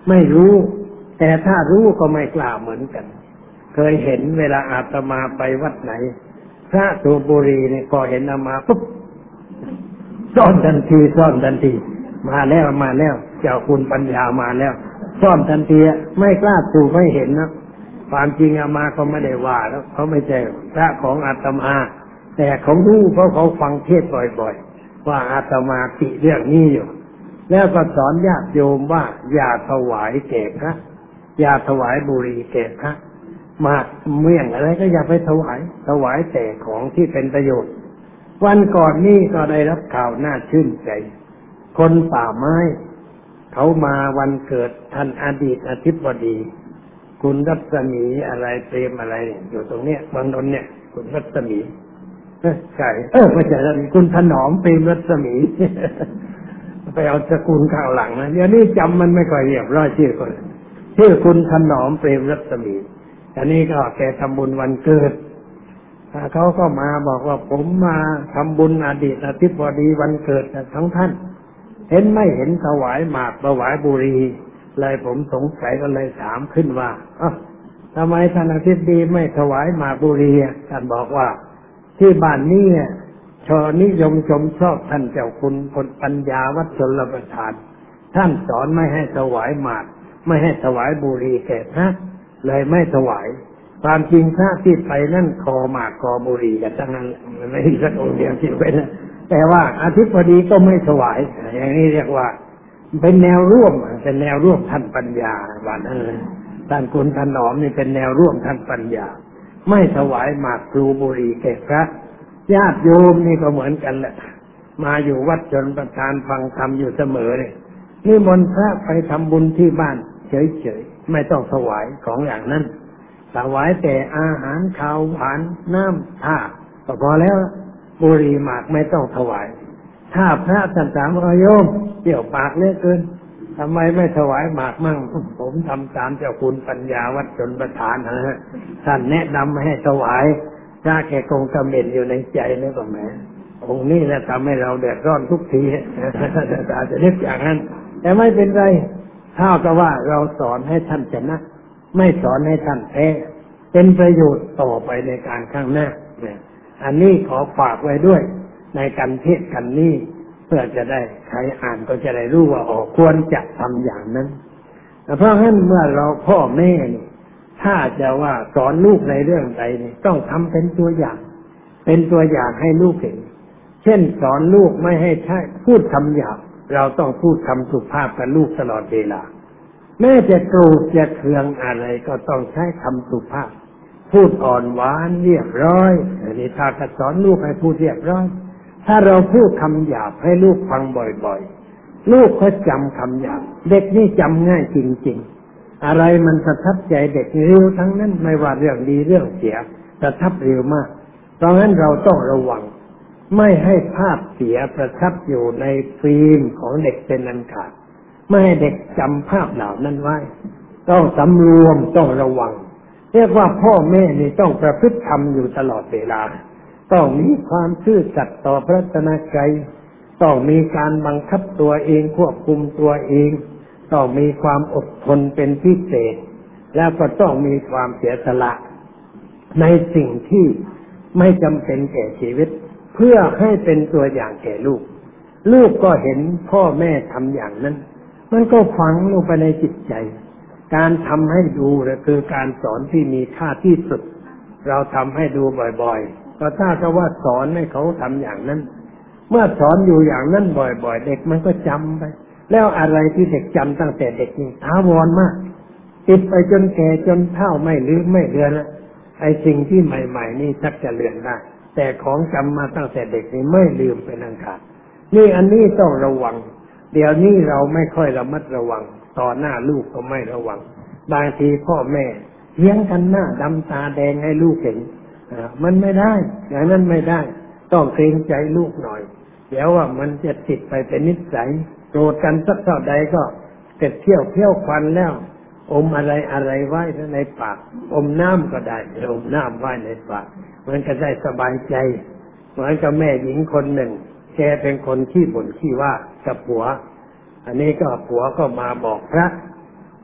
ไม่รู้แต่ถ้ารู้ก็ไม่กล้าเหมือนกันเคยเห็นเวลาอาตมาไปวัดไหนพระสูบบุหรี่เนี่ยพอเห็นอามาปุ๊บซ่อนทันทีซ่อนทันทีมาแล้วมาแล้วเจ้าคุณปัญญามาแล้วซ่อนทันทีไม่กล้าสูบไม่เห็นนะความจริงอามาเขาไม่ได้ว่าแล้วเขาไม่ใช่พระของอาตมาแต่เขารู้เพราะเขาฟังเทศบ่อยๆว่าอาตมาติเรื่องนี้อยู่แล้วก็สอนญาติโยมว่าอย่าถวายแก่พระอย่าถวายบุหรี่แก่พระมากเมี่ยงอะไรก็อย่าไปถวายถวายแต่ของที่เป็นประโยชน์วันก่อนนี้ก็ได้รับข่าวน่าชื่นใจคนป่าไม้เขามาวันเกิดท่านอดีตอธิบดีคุณรัศมีอะไรเปรมอะไรเนี่ยอยู่ตรงเนี้ยบางนนเนี่ยคุณรัศมีเออใช่เออไม่ใช่แล้วคุณถนอมเปรมรัศมีไปเอาสกุลข้างหลังนะเดี๋ยวนี้จำมันไม่ค่อยเรียบร้อยชื่อคนชื่อคุณถนอมเปรมรัศมีอันนี้ก็แกทำบุญวันเกิดเขาก็มาบอกว่าผมมาทำบุญอดีตอธิบดีวันเกิดทั้งท่านเห็นไม่เห็นถวายหมากถวายบุหรี่เลยผมสงสัยก็เลยถามขึ้นว่าอ้าวทำไมท่านอธิบดีไม่ถวายหมากบุหรี่ท่านบอกว่าที่บ้านนี้ชอนิยมชมชอบท่านเจ้าคุณคนปัญญาวัดชลประทานท่านสอนไม่ให้ถวายหมากไม่ให้ถวายบุหรี่แก่พระเลยไม่ถวายความจริงพระที่ไปนั่นคอหมากคอบุหรี่กันทั้งนั้นไม่ใช่สักองค์เดียวที่ไปนะแต่ว่าอธิบดีก็ไม่ถวายอย่างนี้เรียกว่าเป็นแนวร่วมเป็นแนวร่วมท่านปัญญาว่านั้นเลยท่านคุณถนอมนี่เป็นแนวร่วมท่านปัญญาไม่ถวายหมากพลูบุหรี่แก่พระญาติโยมนี่ก็เหมือนกันแหละมาอยู่วัดชนประทานฟังธรรมอยู่เสมอเลยนิมนต์พระไปทำบุญที่บ้านเฉยๆไม่ต้องถวายของอย่างนั้นถวายแต่อาหารข้าวหวานน้ำท่าก็พอแล้วบุหรี่หมากไม่ต้องถวายถ้าพระท่านถามว่าโยมเกี่ยวปากเหลือเกินทำไมไม่ถวายหมากมั่งผมทำตามเจ้าคุณปัญญาวัดชนประทานนะฮะท่านแนะนำไม่ให้ถวายพระแกคงกำเม็ดอยู่ในใจนี่ก็แหมองค์นี้แหละทำให้เราเดือดร้อนทุกทีอาจจะนึกอย่างนั้นแต่ไม่เป็นไรเท่ากับว่าเราสอนให้ท่านชนะไม่สอนให้ท่านแพ้เป็นประโยชน์ต่อไปในการข้างหน้าเนี่ยอันนี้ขอฝากไว้ด้วยในการเทศกันนี้เพื่อจะได้ใครอ่านก็จะได้รู้ว่าอ๋อควรจะทำอย่างนั้นเพราะฉะนั้นเมื่อเราพ่อแม่นี่ถ้าจะว่าสอนลูกในเรื่องใดนี่ต้องทำเป็นตัวอย่างเป็นตัวอย่างให้ลูกเห็นเช่นสอนลูกไม่ให้ใช้พูดคำหยาบเราต้องพูดคำสุภาพกับลูกตลอดเวลาแม้จะโกรธจะเคืองอะไรก็ต้องใช้คำสุภาพพูดอ่อนหวานเรียบร้อยอันนี้ถ้าจะสอนลูกให้พูดเรียบร้อยถ้าเราพูดคำหยาบให้ลูกฟังบ่อยๆลูกเขาจำคำหยาบเด็กนี่จำง่ายจริงๆอะไรมันประทับใจเด็กเร็วทั้งนั้นไม่ว่าเรื่องดีเรื่องเสียประทับเร็วมากเพราะงั้นเราต้องระวังไม่ให้ภาพเสียประทับอยู่ในฟิล์มของเด็กเป็นอันขาดไม่ให้เด็กจำภาพเหล่านั้นไว้ต้องสำรวมต้องระวังเรียกว่าพ่อแม่นี่ต้องประพฤติธรรมอยู่ตลอดเวลาต้องมีความซื่อสัตย์ต่อพระรัตนตรัยต้องมีการบังคับตัวเองควบคุมตัวเองต้องมีความอดทนเป็นพิเศษแล้วก็ต้องมีความเสียสละในสิ่งที่ไม่จำเป็นแก่ชีวิตเพื่อให้เป็นตัวอย่างแก่ลูกลูกก็เห็นพ่อแม่ทำอย่างนั้นมันก็ฝังลงไปในจิตใจการทำให้ดูนะคือการสอนที่มีค่าที่สุดเราทำให้ดูบ่อยๆก็ถ้าก็ว่าสอนให้เขาทำอย่างนั้นเมื่อสอนอยู่อย่างนั้นบ่อยๆเด็กมันก็จำไปแล้วอะไรที่เด็กจำตั้งแต่เด็กนี่ถาวรมากติดไปจนแก่จนเฒ่าไม่ลืมไม่เลือนแล้วไอ้สิ่งที่ใหม่ๆนี่ชักจะเลือนได้แต่ของจำมาตั้งแต่เด็กนี่ไม่ลืมเป็นอันขาดนี่อันนี้ต้องระวังเดี๋ยวนี้เราไม่ค่อยระมัดระวังต่อหน้าลูกก็ไม่ระวังบางทีพ่อแม่เถียงกันหน้าดำตาแดงให้ลูกเห็นมันไม่ได้อย่างนั้นไม่ได้ต้องเกรงใจลูกหน่อยเดี๋ยวว่ามันจะติดไปเป็นนิสัยโกรธกันสักเท่าใดก็เกิดเที่ยวเที่ยวควันแล้วอมอะไรอะไรไว้ในปากอมน้ำก็ได้อมน้ำไว้ในปากมันก็ได้สบายใจเหมือนกับแม่หญิงคนหนึ่งแกเป็นคนขี้บ่นขี้ว่ากับผัวอันนี้ก็ผัวก็มาบอกพระ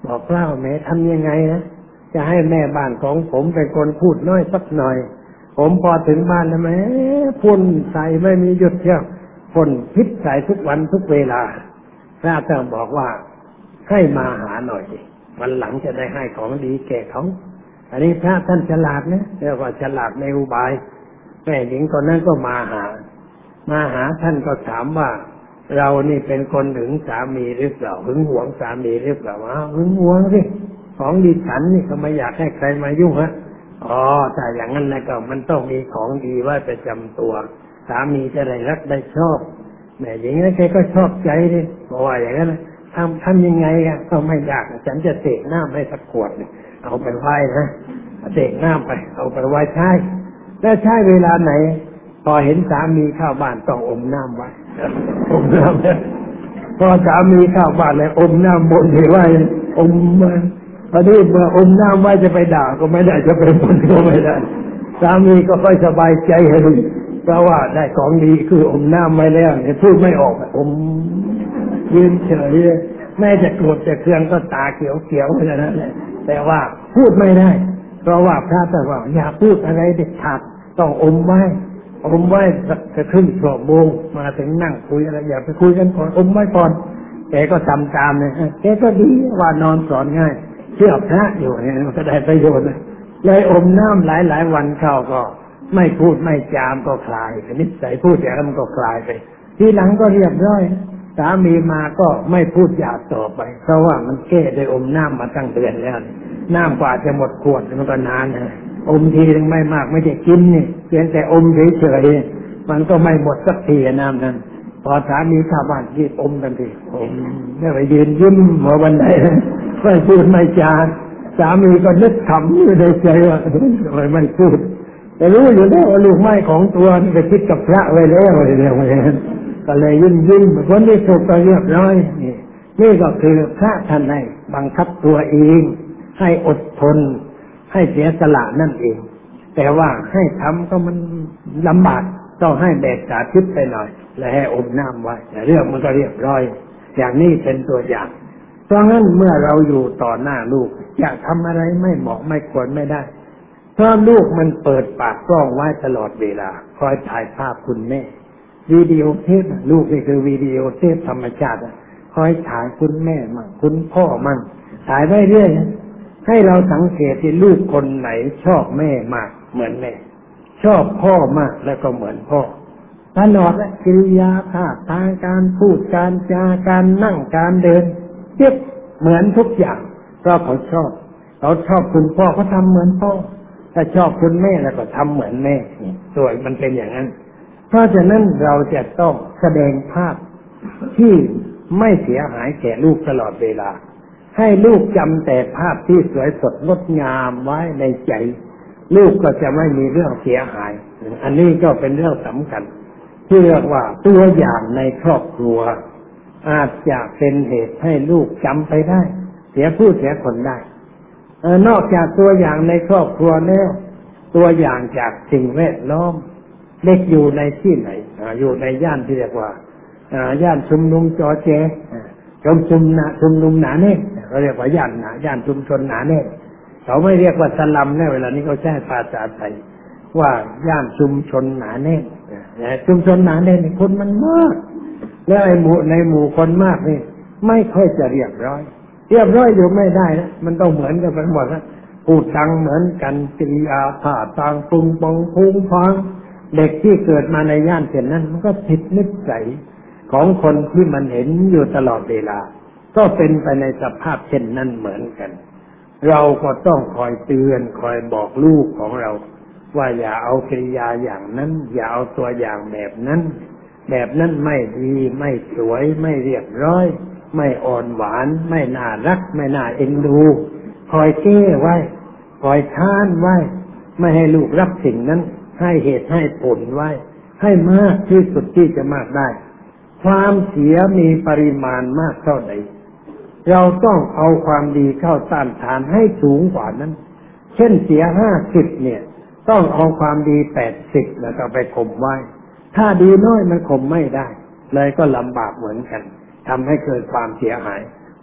บอกเล่าแม่ทำยังไงนะจะให้แม่บ้านของผมเป็นคนพูดน้อยสักหน่อยผมพอถึงบ้านแล้วแม่พ่นใส่ไม่มีหยุดเที่ยวพ่นพิษใส่ทุกวันทุกเวลาพระเจ้าบอกว่าให้มาหาหน่อยวันหลังจะได้ให้ของดีแก่เขาอันนี้พระท่านฉลาดนะเรียกว่าฉลาดในอุบายแม่หญิงคนนั้นก็มาหามาหาท่านก็ถามว่าเรานี่เป็นคนหึงสามีหรือเปล่าหึงหวงสามีหรือเปล่าอ้าวหึงหวงสิของดิฉันนี่ก็ไม่อยากให้ใครมายุ่งฮะอ๋อแต่อย่างนั้นนะก็มันต้องมีของดีไว้ประจำตัวสามีจะได้รักได้ชอบแม่หญิงนั้นแกก็ชอบใจดิบอกว่าอย่างนั้นทำทำยังไงอ่ะก็ไม่ยากฉันจะเสกน้ำให้สักขวดเอาไปไหว้นะเสกน้ำไปเอาไปไหว้ใช้แล้วใช้เวลาไหนพอเห็นสามีเข้าบ้านต้องอมน้ำไว้อมน้ำพอสามีเข้าบ้านเลยอมน้ำบนไว้อมมันพอดีเมื่ออมน้ำไว้จะไปด่าก็ไม่ได้จะไปบ่นก็ไม่ได้สามีก็ค่อยสบายใจเลยเพราะว่าได้ของดีคืออมน้ำไว้แล้วเนี่ยพูดไม่ออกอมยืนเฉยแม่จะโกรธจะเคืองก็ตาเขียวเขียวอะไรนั่นแหละแต่ว่าพูดไม่ได้เพราะว่าพระแต่ว่าอย่าพูดอะไรเด็ดขาดต้องอมไว้อมไว้สักครึ่งชั่วโมงมาถึงนั่งคุยอะไรอย่าไปคุยกันก่อนอมไว้ก่อนแกก็ทำตามเลยแกก็ดีว่านอนสอนง่ายเชื่อพระอยู่เนี่ยมันก็ได้ประโยชน์เลยอมน้ำหลายหลายวันเข้าก็ไม่พูดไม่จามก็คลายนิสัยพูดอย่างนั้นก็คลายไปทีหลังก็เรียบร้อยสามีมาก็ไม่พูดหยาบต่อไปเพราะว่ามันแก้ได้อมน้ำมาตั้งเดือนแล้วน้ำกว่าจะหมดขวดมันก็นานนะอมทีนึงไม่มากไม่ได้กินนี่เพียงแต่อมเฉยๆมันก็ไม่หมดสักทีน้ำนั้นพอสามีเข้าบ้านรีบอมกันทีอมเนี่ยไปยืนยิ้มหัวบันไดไม่พูดไม่จาสามีก็นึกขำอยู่ในใจว่าทำไมไม่พูดแต่รู้อยู่แล้วว่าลูกไม้ของตัวนี่ไปคิดกับพระไว้แล้วอะไรเรื่องอะไรก็เลยยิ้มยิ้มคนที่สุขก็เรียบร้อยนี่นี่ก็คือพระท่านให้บังคับตัวเองให้อดทนให้เสียสละนั่นเองแต่ว่าให้ทำก็มันลำบากต้องให้แบกสาธิตไปหน่อยและให้อมน้ำไว้แต่เรื่องมันก็เรียบร้อยอย่างนี้เป็นตัวอย่างเพราะงั้นเมื่อเราอยู่ต่อหน้าลูกจะทำอะไรไม่เหมาะไม่ควรไม่ได้เพราะลูกมันเปิดปากกล้องไว้ตลอดเวลาคอยถ่ายภาพคุณแม่วิดีโอเทปลูกนี่คือวิดีโอเทปธรรมชาติคอยถ่ายคุณแม่มั่งคุณพ่อมั่งถ่ายไว้เรื่อยให้เราสังเกตที่ลูกคนไหนชอบแม่มากเหมือนแม่ชอบพ่อมากแล้วก็เหมือนพ่อตลอดและกิริยาท่าทางการพูดการจาการนั่งการเดินเทียบเหมือนทุกอย่างเพราะเขาชอบเขาชอบคุณพ่อเขาทำเหมือนพ่อถ้าชอบคุณแม่แล้วก็ทำเหมือนแม่ส่วนมันเป็นอย่างนั้นเพราะฉะนั้นเราจะต้องแสดงภาพที่ไม่เสียหายแก่ลูกตลอดเวลาให้ลูกจำแต่ภาพที่สวยสดงดงามไว้ในใจลูกก็จะไม่มีเรื่องเสียหายอันนี้ก็เป็นเรื่องสำคัญที่เรียกว่าตัวอย่างในครอบครัวอาจจะเป็นเหตุให้ลูกจำไปได้เสียผู้เสียคนได้นอกจากตัวอย่างในครอบครัวแล้วตัวอย่างจากสิ่งแวดล้อมเด็กอยู่ในที่ไหนอยู่ในย่านที่เรียกว่าย่านชุมนุมจอแจชุมชุมนะชุมนุมหนาแน่นเขาเรียกว่าย่านหนาย่านชุมชนหนาแน่นเขาไม่เรียกว่าสลัมนะเวลานี้เขาใช้ภาษาไทยว่าย่านชุมชนหนาแน่นชุมชนหนาแน่นคนมันมากแล้วไอ้หมู่ในหมู่คนมากนี่ไม่ค่อยจะเรียบร้อยเรียบร้อยอยู่ไม่ได้นะมันต้องเหมือนกันไปหมดนะพูดตังเหมือนกันกิริยาท่าทางปุงปองพุงพังเด็กที่เกิดมาในย่านเช่นนั้นมันก็ผิดนิสัยของคนที่มันเห็นอยู่ตลอดเวลาก็เป็นไปในสภาพเช่นนั้นเหมือนกันเราก็ต้องคอยเตือนคอยบอกลูกของเราว่าอย่าเอากิริยาอย่างนั้นอย่าเอาตัวอย่างแบบนั้นแบบนั้นไม่ดีไม่สวยไม่เรียบร้อยไม่อ่อนหวานไม่น่ารักไม่น่าเอ็นดูคอยแก้ไว้คอยค้านไว้ไม่ให้ลูกรับสิ่งนั้นให้เหตุให้ผลไว้ให้มากที่สุดที่จะมากได้ความเสียมีปริมาณมากเท่าไหร่เราต้องเอาความดีเข้าต้านทานให้สูงกว่านั้นเช่นเสียห้าสิบเนี่ยต้องเอาความดีแปดสิบแล้วก็ไปข่มไว้ถ้าดีน้อยมันข่มไม่ได้เลยก็ลำบากเหมือนกันทำให้เกิดความเสียหายเพ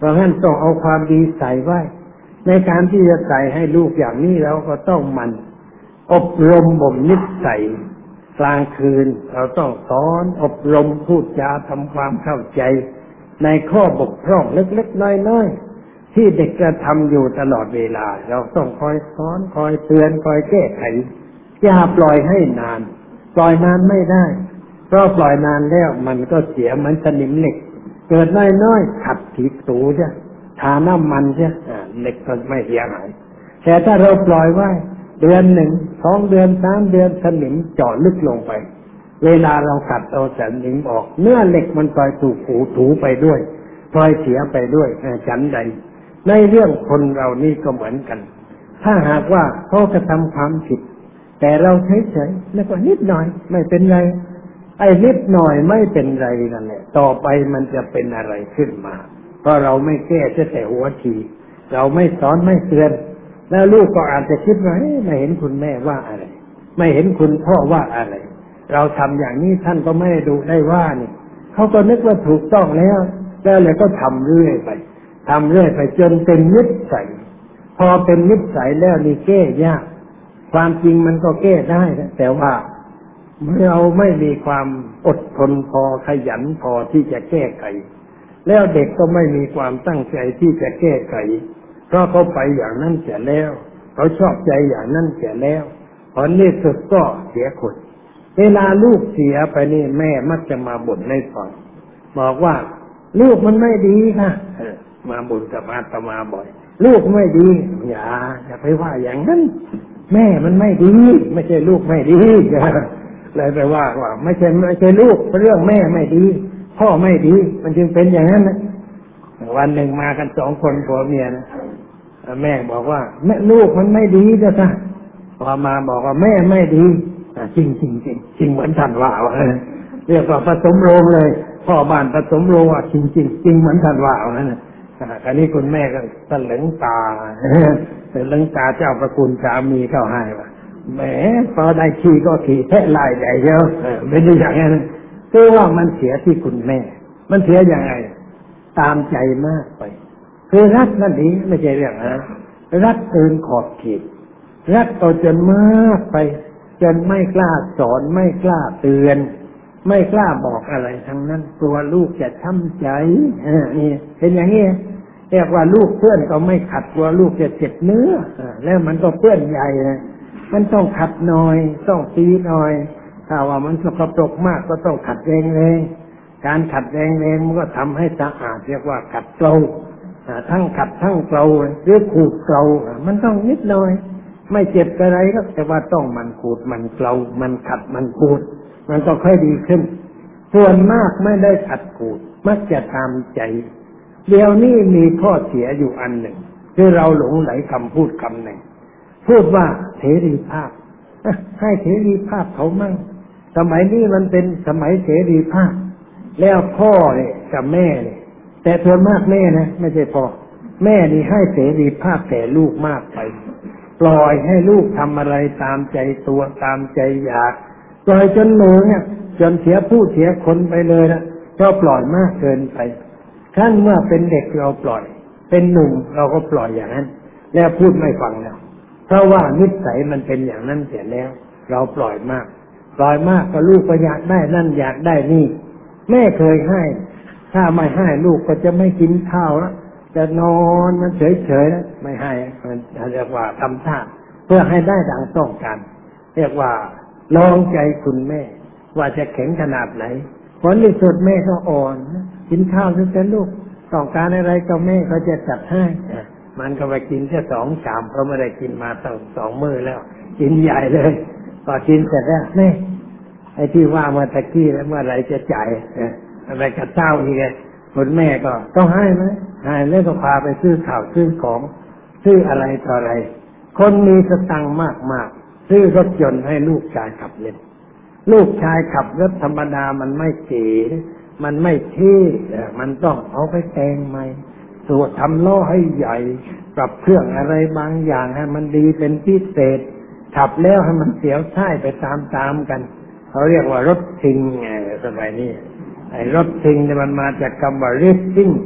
ราะฉะนั้นต้องเอาความดีใส่ไว้ในการที่จะใส่ให้ลูกอย่างนี้เราก็ต้องมันอบรมบ่มนิสัยกลางคืนเราต้องสอนอบรมพูดจาทำความเข้าใจในข้อบกพร่องเล็กๆน้อยๆที่เด็กกระทำอยู่ตลอดเวลาเราต้องคอยสอนคอยเตือนคอยแก้ไขอย่าปล่อยให้นานปล่อยนานไม่ได้เพราะปล่อยนานแล้วมันก็เสียเหมือนสนิมเหล็กเกิดน้อยๆขัดถีบตูใช่ทาน้ำมันใช่เหล็กก็ไม่เสียหายแต่ถ้าเราปล่อยไว้เดือนหนึ่งสองเดือนสามเดือนสนิมเจาะลึกลงไปเวลาเราขัดเอาสนิมออกเนื้อเหล็กมันปล่อยถูกถูถูไปด้วยปล่อยเสียไปด้วยฉันใดในเรื่องคนเรานี่ก็เหมือนกันถ้าหากว่าเขากระทำความผิดแต่เราเฉยๆแล้วก็นิดหน่อยไม่เป็นไรไอ้นิดหน่อยไม่เป็นไรนั่นแหละต่อไปมันจะเป็นอะไรขึ้นมาเพราะเราไม่แก้แต่หัวทีเราไม่สอนไม่เตือนแล้วลูกก็อาจจะคิดว่าไม่เห็นคุณแม่ว่าอะไรไม่เห็นคุณพ่อว่าอะไรเราทำอย่างนี้ท่านก็ไม่ดูได้ว่านี่เขาก็นึกว่าถูกต้องแล้วแล้วเลยก็ทำเรื่อยไปทำเรื่อยไปจนเป็นนิสัยพอเป็นนิสัยแล้วนี่แก้ยากความจริงมันก็แก้ได้นะแต่ว่าเราไม่มีความอดทนพอขยันพอที่จะแก้ไขแล้วเด็กก็ไม่มีความตั้งใจที่จะแก้ไขเพราะเขาไปอย่างนั้นเสียแล้วเขาชอบใจอย่างนั้นเสียแล้วผลที่สุดก็เสียคนเวลาลูกเสียไปนี่แม่มักจะมาบ่นให้ฟังบอกว่าลูกมันไม่ดีค่ะมาบ่นกับอาตมาบ่อยลูกไม่ดีอย่าอย่าไปว่าอย่างนั้นแม่มันไม่ดีไม่ใช่ลูกไม่ดีเลยไปว่าว่าไม่ใช่ไม่ใช่ลูกเรื่องแม่ไม่ดีพ่อไม่ดีมันจึงเป็นอย่างนั้นนะวันหนึ่งมากันสองคนผัวเมียนะแม่บอกว่าแม่ลูกมันไม่ดีจ้ะค่ะพอมาบอกว่าแม่ไม่ดีจริงจริงจริงจริงเหมือนท่านว่าเรียกว่าผสมโรงเลยพ่อบ้านผสมโรงอ่ะจริงจริงจริงเหมือนท่านว่านั่นนะคราวนี้คุณแม่ก็ตะลึงตาตะลึงตาเจ้าประคุณสามีเข้าให้ว่าแหมพอได้ขี่ก็ขี่แท้ลายใหญ่เยอะไม่ได้อย่างนั้นคือว่ามันเสียที่คุณแม่มันเสียอย่างไรตามใจมากไปคือรักนั่นนี้ไม่ใช่เรื่องนะรักเกินขอบเขตรักต่อจนมากไปจนไม่กล้าสอนไม่กล้าเตือนไม่กล้าบอกอะไรทั้งนั้นกลัวลูกจะช้ำใจนี่เป็นอย่างนี้เรียกว่าลูกเพื่อนก็ไม่ขัดกลัวลูกจะเจ็บเนื้อแล้วมันก็เพื่อนใหญ่นะมันต้องขัดหน่อยต้องตีหน่อยถ้าว่ามันสกปรกมากก็ต้องขัดแรงๆการขัดแรงๆมันก็ทำให้สะอาดเรียกว่าขัดเกลาทั้งขัดทั้งเกลาหรือขูดเกลามันต้องนิดหน่อยไม่เจ็บอะไรก็แต่ว่าต้องมันขูดมันเกลามันขัดมันขูดมันก็ค่อยดีขึ้นส่วนมากไม่ได้ขัดขูดมักจะตามใจเดี๋ยวนี้มีข้อเสียอยู่อันหนึ่งคือเราหลงไหลคำพูดคำหนึ่งพูดว่าเสรีภาพให้เสรีภาพเขามั่งสมัยนี้มันเป็นสมัยเสรีภาพแล้วพ่อเนี่ยกับแม่เนี่ยแต่ส่วนมากแม่นะไม่ใช่พ่อแม่นี่ให้เสรีภาพแก่ลูกมากไปปล่อยให้ลูกทำอะไรตามใจตัวตามใจอยากปล่อยจนหนูเนี่ยจนเสียผู้เสียคนไปเลยนะก็ปล่อยมากเกินไปขั้นเมื่อเป็นเด็กเราปล่อยเป็นหนุ่มเราก็ปล่อยอย่างนั้นแล้วพูดไม่ฟังแล้วเพราะว่านิสัยมันเป็นอย่างนั้นเสียแล้วเราปล่อยมากปล่อยมากก็ลูกก็อยากได้นั่นอยากได้นี่แม่เคยให้ถ้าไม่ให้ลูกก็จะไม่กินข้าวแล้วจะนอนมันเฉยๆแล้วไม่ให้มันเรียกว่าทำท่าเพื่อให้ได้ดังต้องการเรียกว่าลองใจคุณแม่ว่าจะแข็งขนาดไหนผลที่สุดแม่ก็อ่อนกินข้าวด้วยกันลูกต้องการอะไรก็แม่ก็จะจัดให้มันก็ไปกินแค่สองชามเพราะไม่ได้กินมาตั้งสองมื้อแล้วกินใหญ่เลยพอกินเสร็จแล้วแม่ไอ้ที่ว่าเมื่อตะกี้แล้วเมื่อไรจะจ่ายอะไรกับเจ้าอีกคุณแม่ก็ต้องให้ไหมให้แล้วก็พาไปซื้อข้าวซื้อของซื้ออะไรต่ออะไรคนมีสตังค์มากๆซื้อรถยนต์ให้ลูกชายขับเล่นลูกชายขับรถธรรมดามันไม่เก๋มันไม่เท่มันต้องเอาไปแต่งใหม่ตรวจทำล้อให้ใหญ่ปรับเครื่องอะไรบางอย่างให้มันดีเป็นพิเศษขับแล้วให้มันเสียวท้ายไปตามๆกันเขาเรียกว่ารถซิงไงสมัยนี้ไอ้รถซิงเนี่ยมันมาจากคำว่า racing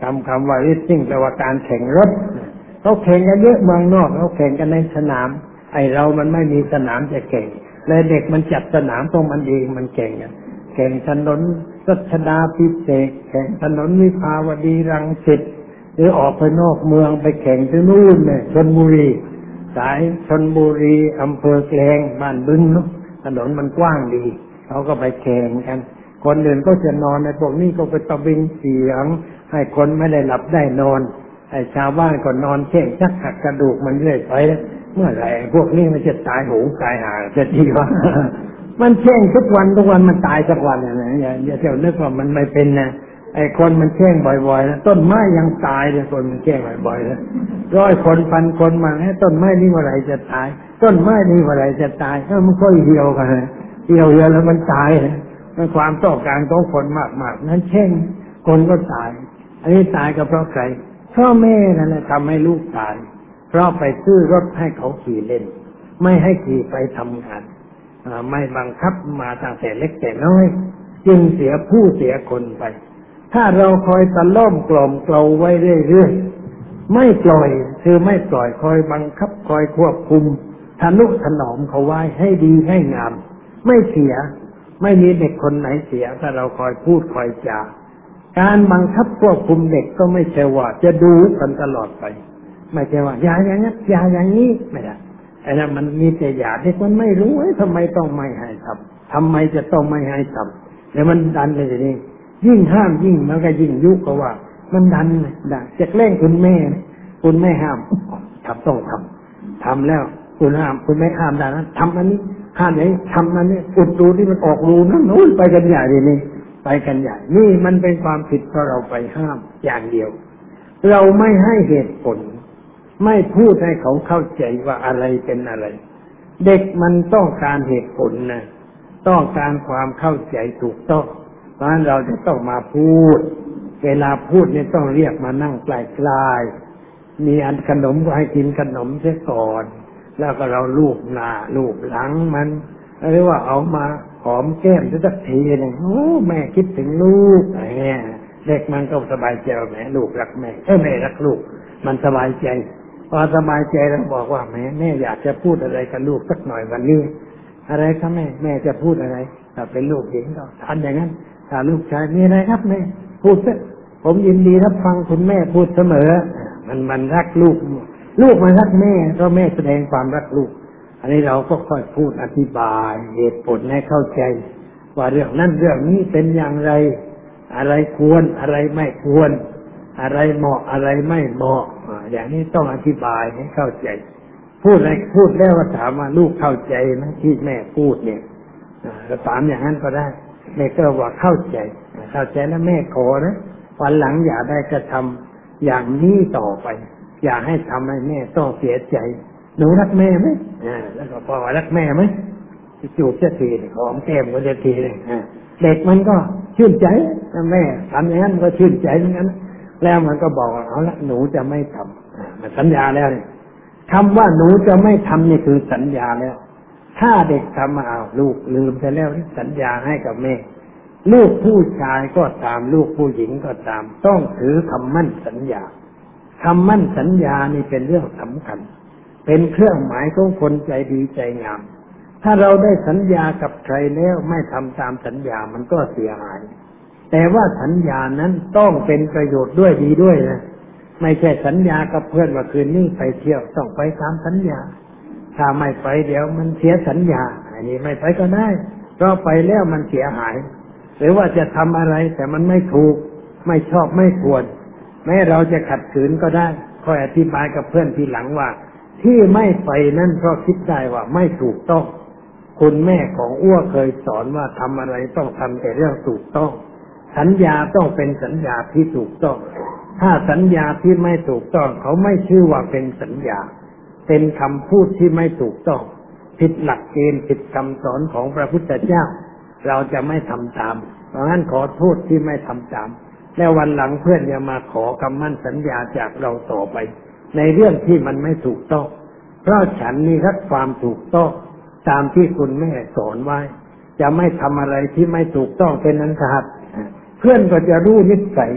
คำคำว่า racing แปลว่าการแข่งรถเขาแข่งกันเยอะเมืองนอกเขาแข่งกันในสนามไอเรามันไม่มีสนามจะแข่งเลยเด็กมันจัดสนามตรงมันเองมันแข่งกันแข่งถนนรัชดาภิเษกแข่งถนนวิภาวดีรังสิตหรือออกไปนอกเมืองไปแข่งที่นู่นเนี่ยชลบุรีสายชลบุรีอำเภอแกลงบ้านบึงเนาะถนนมันกว้างดีเขาก็ไปแข่งกันคนอื่นก็จะนอนในพวกนี้ก็ไปตะบิงเสียงให้คนไม่ได้หลับได้นอนไอ้ชาวบ้านก็นอนเช่งชักหักกระดูกมันเรื่อยไปเมื่อไหร่พวกนี้มันจะตายโหงตายหาจะทีวะ มันเช่งทุกวันทุกวันมันตายสักวันนะอย่าอย่าเที่ยวนึกว่ามันไม่เป็นนะไอ้คนมันเช่งบ่อยๆนะต้นไม้ยังตายเลยคนมันเช่งบ่อยๆนะร้อยคนพันคนมาให้ต้นไม้นี่เมื่อไหร่จะตายต้นไม้นี่เมื่อไหร่จะตายเออมันก็เหี่ยวกันนะเหี่ยวเยอะแล้วมันตายนะมันความต้องการของคนมากๆนั้นเช่งคนก็ตายอันนี้ตายก็เพราะใครพ่อแม่นั่นแหละทำให้ลูกตายเพราะไปซื้อรถให้เขาขี่เล่นไม่ให้ขี่ไปทำงานไม่บังคับมาตั้งแต่เล็กแต่น้อยจึงเสียผู้เสียคนไปถ้าเราคอยตะล่อมกล่อมเกลาไว้เรื่อยๆไม่ปล่อยคือไม่ปล่อยคอยบังคับคอยควบคุมทนุถนอมเขาไว้ให้ดีให้งามไม่เสียไม่มีเด็กคนไหนเสียถ้าเราคอยพูดคอยจาการบังคับควบคุมเด็กก็ไม่ใช่ว่าจะดูกันตลอดไปไม่ใช่ว่าอย่าอย่างนั้นอย่าอย่างนี้ไม่ได้ไอ้นั่นมันมีแต่อย่าเด็กมันไม่รู้ไอ้ทำไมต้องไม่ให้ทำทำไมจะต้องไม่ให้ทำแล้วมันดันเลยทีนี้ยิ่งห้ามยิ่งมันก็ยิ่งยุก็ว่ามันดันดันจะแกล้งคุณแม่คุณแม่ห้ามทำต้องทำทำแล้วคุณห้ามคุณแม่ห้ามได้นะทำอันนี้ห้ามไหนทำอันนี้อุดรูที่มันออกรูนั่นนู้นไปกันใหญ่เลยนี่ไปกันใหญ่นี่มันเป็นความผิดเพราะเราไปห้ามอย่างเดียวเราไม่ให้เหตุผลไม่พูดให้เขาเข้าใจว่าอะไรเป็นอะไรเด็กมันต้องการเหตุผลนะต้องการความเข้าใจถูกต้องเพราะฉะนั้นเราจะต้องมาพูดเวลาพูดเนี่ยต้องเรียกมานั่งใกล้ๆมีอันขนมก็ให้กินขนมเสียก่อนแล้วก็เราลูบหน้าลูบหลังมันหรือว่าเอามาหอมแก้มสักทีหนึ่งโอ้แม่คิดถึงลูกอะไรเงี้ยเด็กมันก็สบายใจแม่ลูกรักแม่เออแม่รักลูกมันสบายใจพอสบายใจแล้วบอกว่าแม่แม่อยากจะพูดอะไรกับลูกสักหน่อยวันนี้อะไรครับแม่แม่จะพูดอะไรถ้าเป็นลูกหญิงก็ทำอย่างนั้นถ้าลูกชายมีอะไรครับแม่พูดเถอะผมยินดีรับฟังคุณแม่พูดเสมอมันมันรักลูกลูกมันรักแม่ก็แม่แสดงความรักลูกอันนี้เราก็ค่อยพูดอธิบายเหตุผลให้เข้าใจว่าเรื่องนั้นเรื่องนี้เป็นอย่างไรอะไรควรอะไรไม่ควรอะไรเหมาะอะไรไม่เหมาะอย่างนี้ต้องอธิบายให้เข้าใจพูดอะไรพูดแล้วก็ถามว่าลูกเข้าใจไหมที่แม่พูดเนี่ยก็ถามอย่างนั้นก็ได้แม่ก็ว่าเข้าใจเข้าใจแล้วแม่ขอนะวันหลังอย่าได้กระทำอย่างนี้ต่อไปอย่าให้ทำให้แม่ต้องเสียใจหนูรักแม่ไหมแล้วก็พอรักแม่ไหมจูบเสียทีหอมแก้มก็เสียทีเลยเด็กมันก็ชื่นใจนะแม่ทำอย่างนั้นก็ชื่นใจเหมือนกันแล้วมันก็บอกเอาละหนูจะไม่ทำมันสัญญาแล้วเนี่ยคำว่าหนูจะไม่ทำนี่คือสัญญาแล้วถ้าเด็กทำมาเอาลูกลืมไปแล้วสัญญาให้กับแม่ลูกผู้ชายก็ตามลูกผู้หญิงก็ตามต้องถือคำมั่นสัญญาคำมั่นสัญญานี่เป็นเรื่องสำคัญเป็นเครื่องหมายของคนใจดีใจงามถ้าเราได้สัญญากับใครแล้วไม่ทำตามสัญญามันก็เสียหายแต่ว่าสัญญานั้นต้องเป็นประโยชน์ด้วยดีด้วยนะไม่ใช่สัญญากับเพื่อนว่าคืนนี้ไปเที่ยวต้องไปตามสัญญาถ้าไม่ไปเดี๋ยวมันเสียสัญญาอันนี้ไม่ไปก็ได้เพราะไปแล้วมันเสียหายหรือว่าจะทำอะไรแต่มันไม่ถูกไม่ชอบไม่ควรแม้เราจะขัดขืนก็ได้ค่อยอธิบายกับเพื่อนทีหลังว่าที่ไม่ไปนั่นเพราะคิดได้ว่าไม่ถูกต้องคุณแม่ของอ้วเคยสอนว่าทำอะไรต้องทำแต่เรื่องถูกต้องสัญญาต้องเป็นสัญญาที่ถูกต้องถ้าสัญญาที่ไม่ถูกต้องเขาไม่ชื่อว่าเป็นสัญญาเป็นคำพูดที่ไม่ถูกต้องผิดหลักเกณฑ์ผิดคำสอนของพระพุทธเจ้าเราจะไม่ทำตามเพราะฉะนั้นขอโทษที่ไม่ทำตามแล้ววันหลังเพื่อนจะมาขอคำมั่นสัญญาจากเราต่อไปในเรื่องที่มันไม่ถูกต้องเพราะฉันนี่รักความถูกต้องตามที่คุณแม่สอนไว้จะไม่ทำอะไรที่ไม่ถูกต้องเป็นอันขาดเพื่อนก็จะรู้นิสัย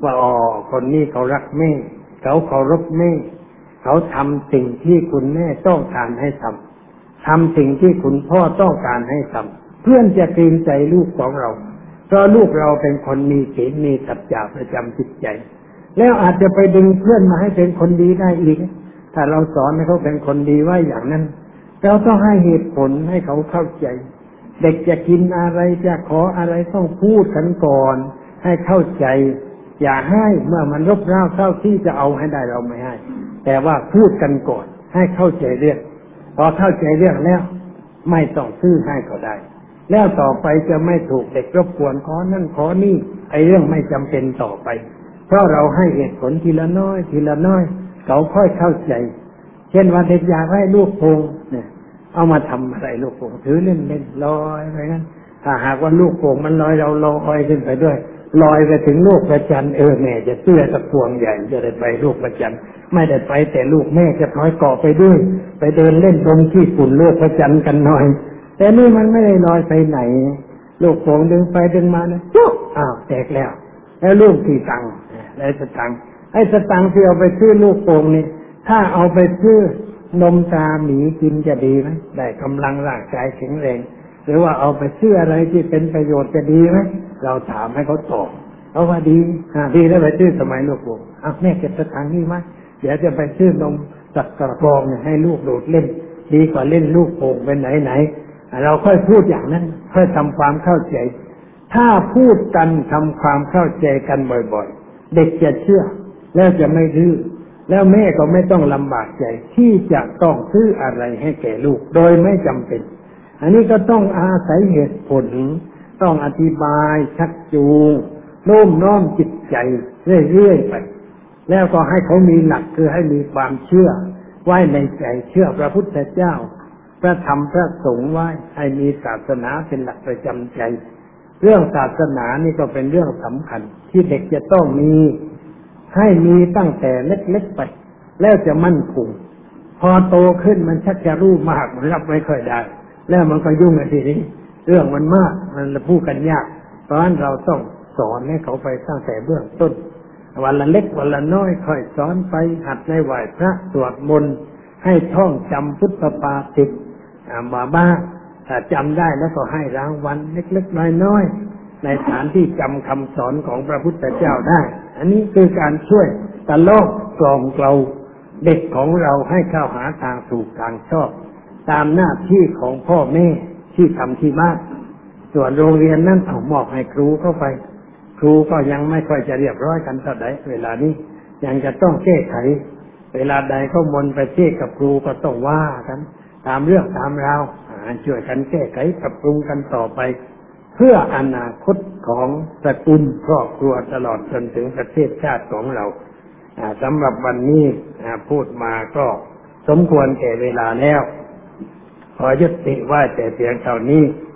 ว่าอ๋อคนนี้เขารักแม่เขาเคารพแม่เขาทำสิ่งที่คุณแม่ต้องการให้ทำทำสิ่งที่คุณพ่อต้องการให้ทำเพื่อนจะเกรงใจลูกของเราเพราะลูกเราเป็นคนมีศีลมีสัจจะประจำจิตใจแล้วอาจจะไปดึงเพื่อนมาให้เป็นคนดีได้อีกถ้าเราสอนให้เขาเป็นคนดีไว้อย่างนั้นเราต้องให้เหตุผลให้เขาเข้าใจเด็กจะกินอะไรจะขออะไรต้องพูดกันก่อนให้เข้าใจอย่าให้เมื่อมันรบเร้าเข้าที่จะเอาให้ได้เราไม่ให้แต่ว่าพูดกันก่อนให้เข้าใจเรื่องพอเข้าใจเรื่องแล้วไม่ต้องซื้อให้ก็ได้แล้วต่อไปจะไม่ถูกเด็กรบกวนขอนั่นขอนี่ไอ้เรื่องไม่จำเป็นต่อไปเพราะเราให้เหตุผลทีละน้อยทีละน้อยเขาค่อยเข้าใจเช่นว่าเด็กอยากให้ลูกโป่งเนี่ยเอามาทำอะไรลูกโป่งถือเล่นเล่นลอยไปงั้นถ้าหากว่าลูกโป่งมันลอยเราลอยขึ้นไปด้วยลอยไปถึงลูกพระจันทร์เออแม่จะเสื้อตะพวงใหญ่จะได้ไปลูกพระจันทร์ไม่ได้ไปแต่ลูกแม่จะพลอยเกาะไปด้วยไปเดินเล่นตรงที่ฝุ่นลูกพระจันทร์กันหน่อยแต่นี่มันไม่ได้ลอยไปไหนลูกโป่งดึงไปดึงมานะปุ๊บอ้าวแตกแล้วแล้วลูกกี่ตังค์ได้สตังค์ไอ้สตังค์ที่เอาไปซื้อลูกโป่งนี่ถ้าเอาไปซื้อนมตาหมีกินจะดีไหมได้กำลังร่างกายแข็งแรงหรือว่าเอาไปซื้ออะไรที่เป็นประโยชน์จะดีไหมเราถามให้เขาตอบเขาว่าดีอ่าดีแล้วไปซื้อสมัยลูกโป่งอ่ะแม่เก็บสตังค์นี่ไหมเดี๋ยวจะไปซื้อนมสักกระป๋องเนี่ยให้ลูกโดดเล่นดีกว่าเล่นลูกโป่งไปไหนไหนเราค่อยพูดอย่างนั้นค่อยทำความเข้าใจถ้าพูดกันทำความเข้าใจกันบ่อยๆเด็กจะเชื่อแล้วจะไม่ดื้อแล้วแม่ก็ไม่ต้องลำบากใจที่จะต้องซื้ออะไรให้แก่ลูกโดยไม่จำเป็นอันนี้ก็ต้องอาศัยเหตุผลต้องอธิบายชักจูงโน้มน้อมจิตใจเรื่อยๆไปแล้วก็ให้เขามีหลักคือให้มีความเชื่อไว้ในใจเชื่อพระพุทธเจ้าพระธรรมพระสงฆ์ไว้ให้มีศาสนาเป็นหลักประจำใจเรื่องศาสนานี่ก็เป็นเรื่องสำคัญที่เด็กจะต้องมีให้มีตั้งแต่เล็กๆไปแล้วจะมั่นคงพอโตขึ้นมันชักจะรู้มากมันรับไม่ค่อยได้แล้วมันก็ยุ่งกันทีนี้เรื่องมันมากมันพูดกันยากเพราะฉะนั้นเราต้องสอนให้เขาไปตั้งแต่เบื้องต้นวันละเล็กวันละน้อยค่อยสอนไปหัดในไหว้พระสวดมนต์ให้ท่องจำพุทธปาฏิกมาบ้างถ้าจำได้แล้วก็ให้รางวัลเล็กๆน้อยๆในฐานที่จำคำสอนของพระพุทธเจ้าได้อันนี้คือการช่วยตะลอกกล่อมเกลาเด็กของเราให้เข้าหาทางถูกทางชอบตามหน้าที่ของพ่อแม่ที่ทำที่บ้านส่วนโรงเรียนนั้นเอามอบให้ครูเข้าไปครูก็ยังไม่ค่อยจะเรียบร้อยกันเท่าใดเวลานี้ยังจะต้องแก้ไขเวลาใดเขามนไปเทียบกับครูก็ต้องว่ากันตามเรื่องตามราวช่วยกันแก้ไขปรับปรุงกันต่อไปเพื่ออนาคตของตระกูลครอบครัวตลอดจนถึงประเทศชาติของเราสำหรับวันนี้พูดมาก็สมควรแก่เวลาแล้วขอยุติไว้แต่เพียงเท่านี้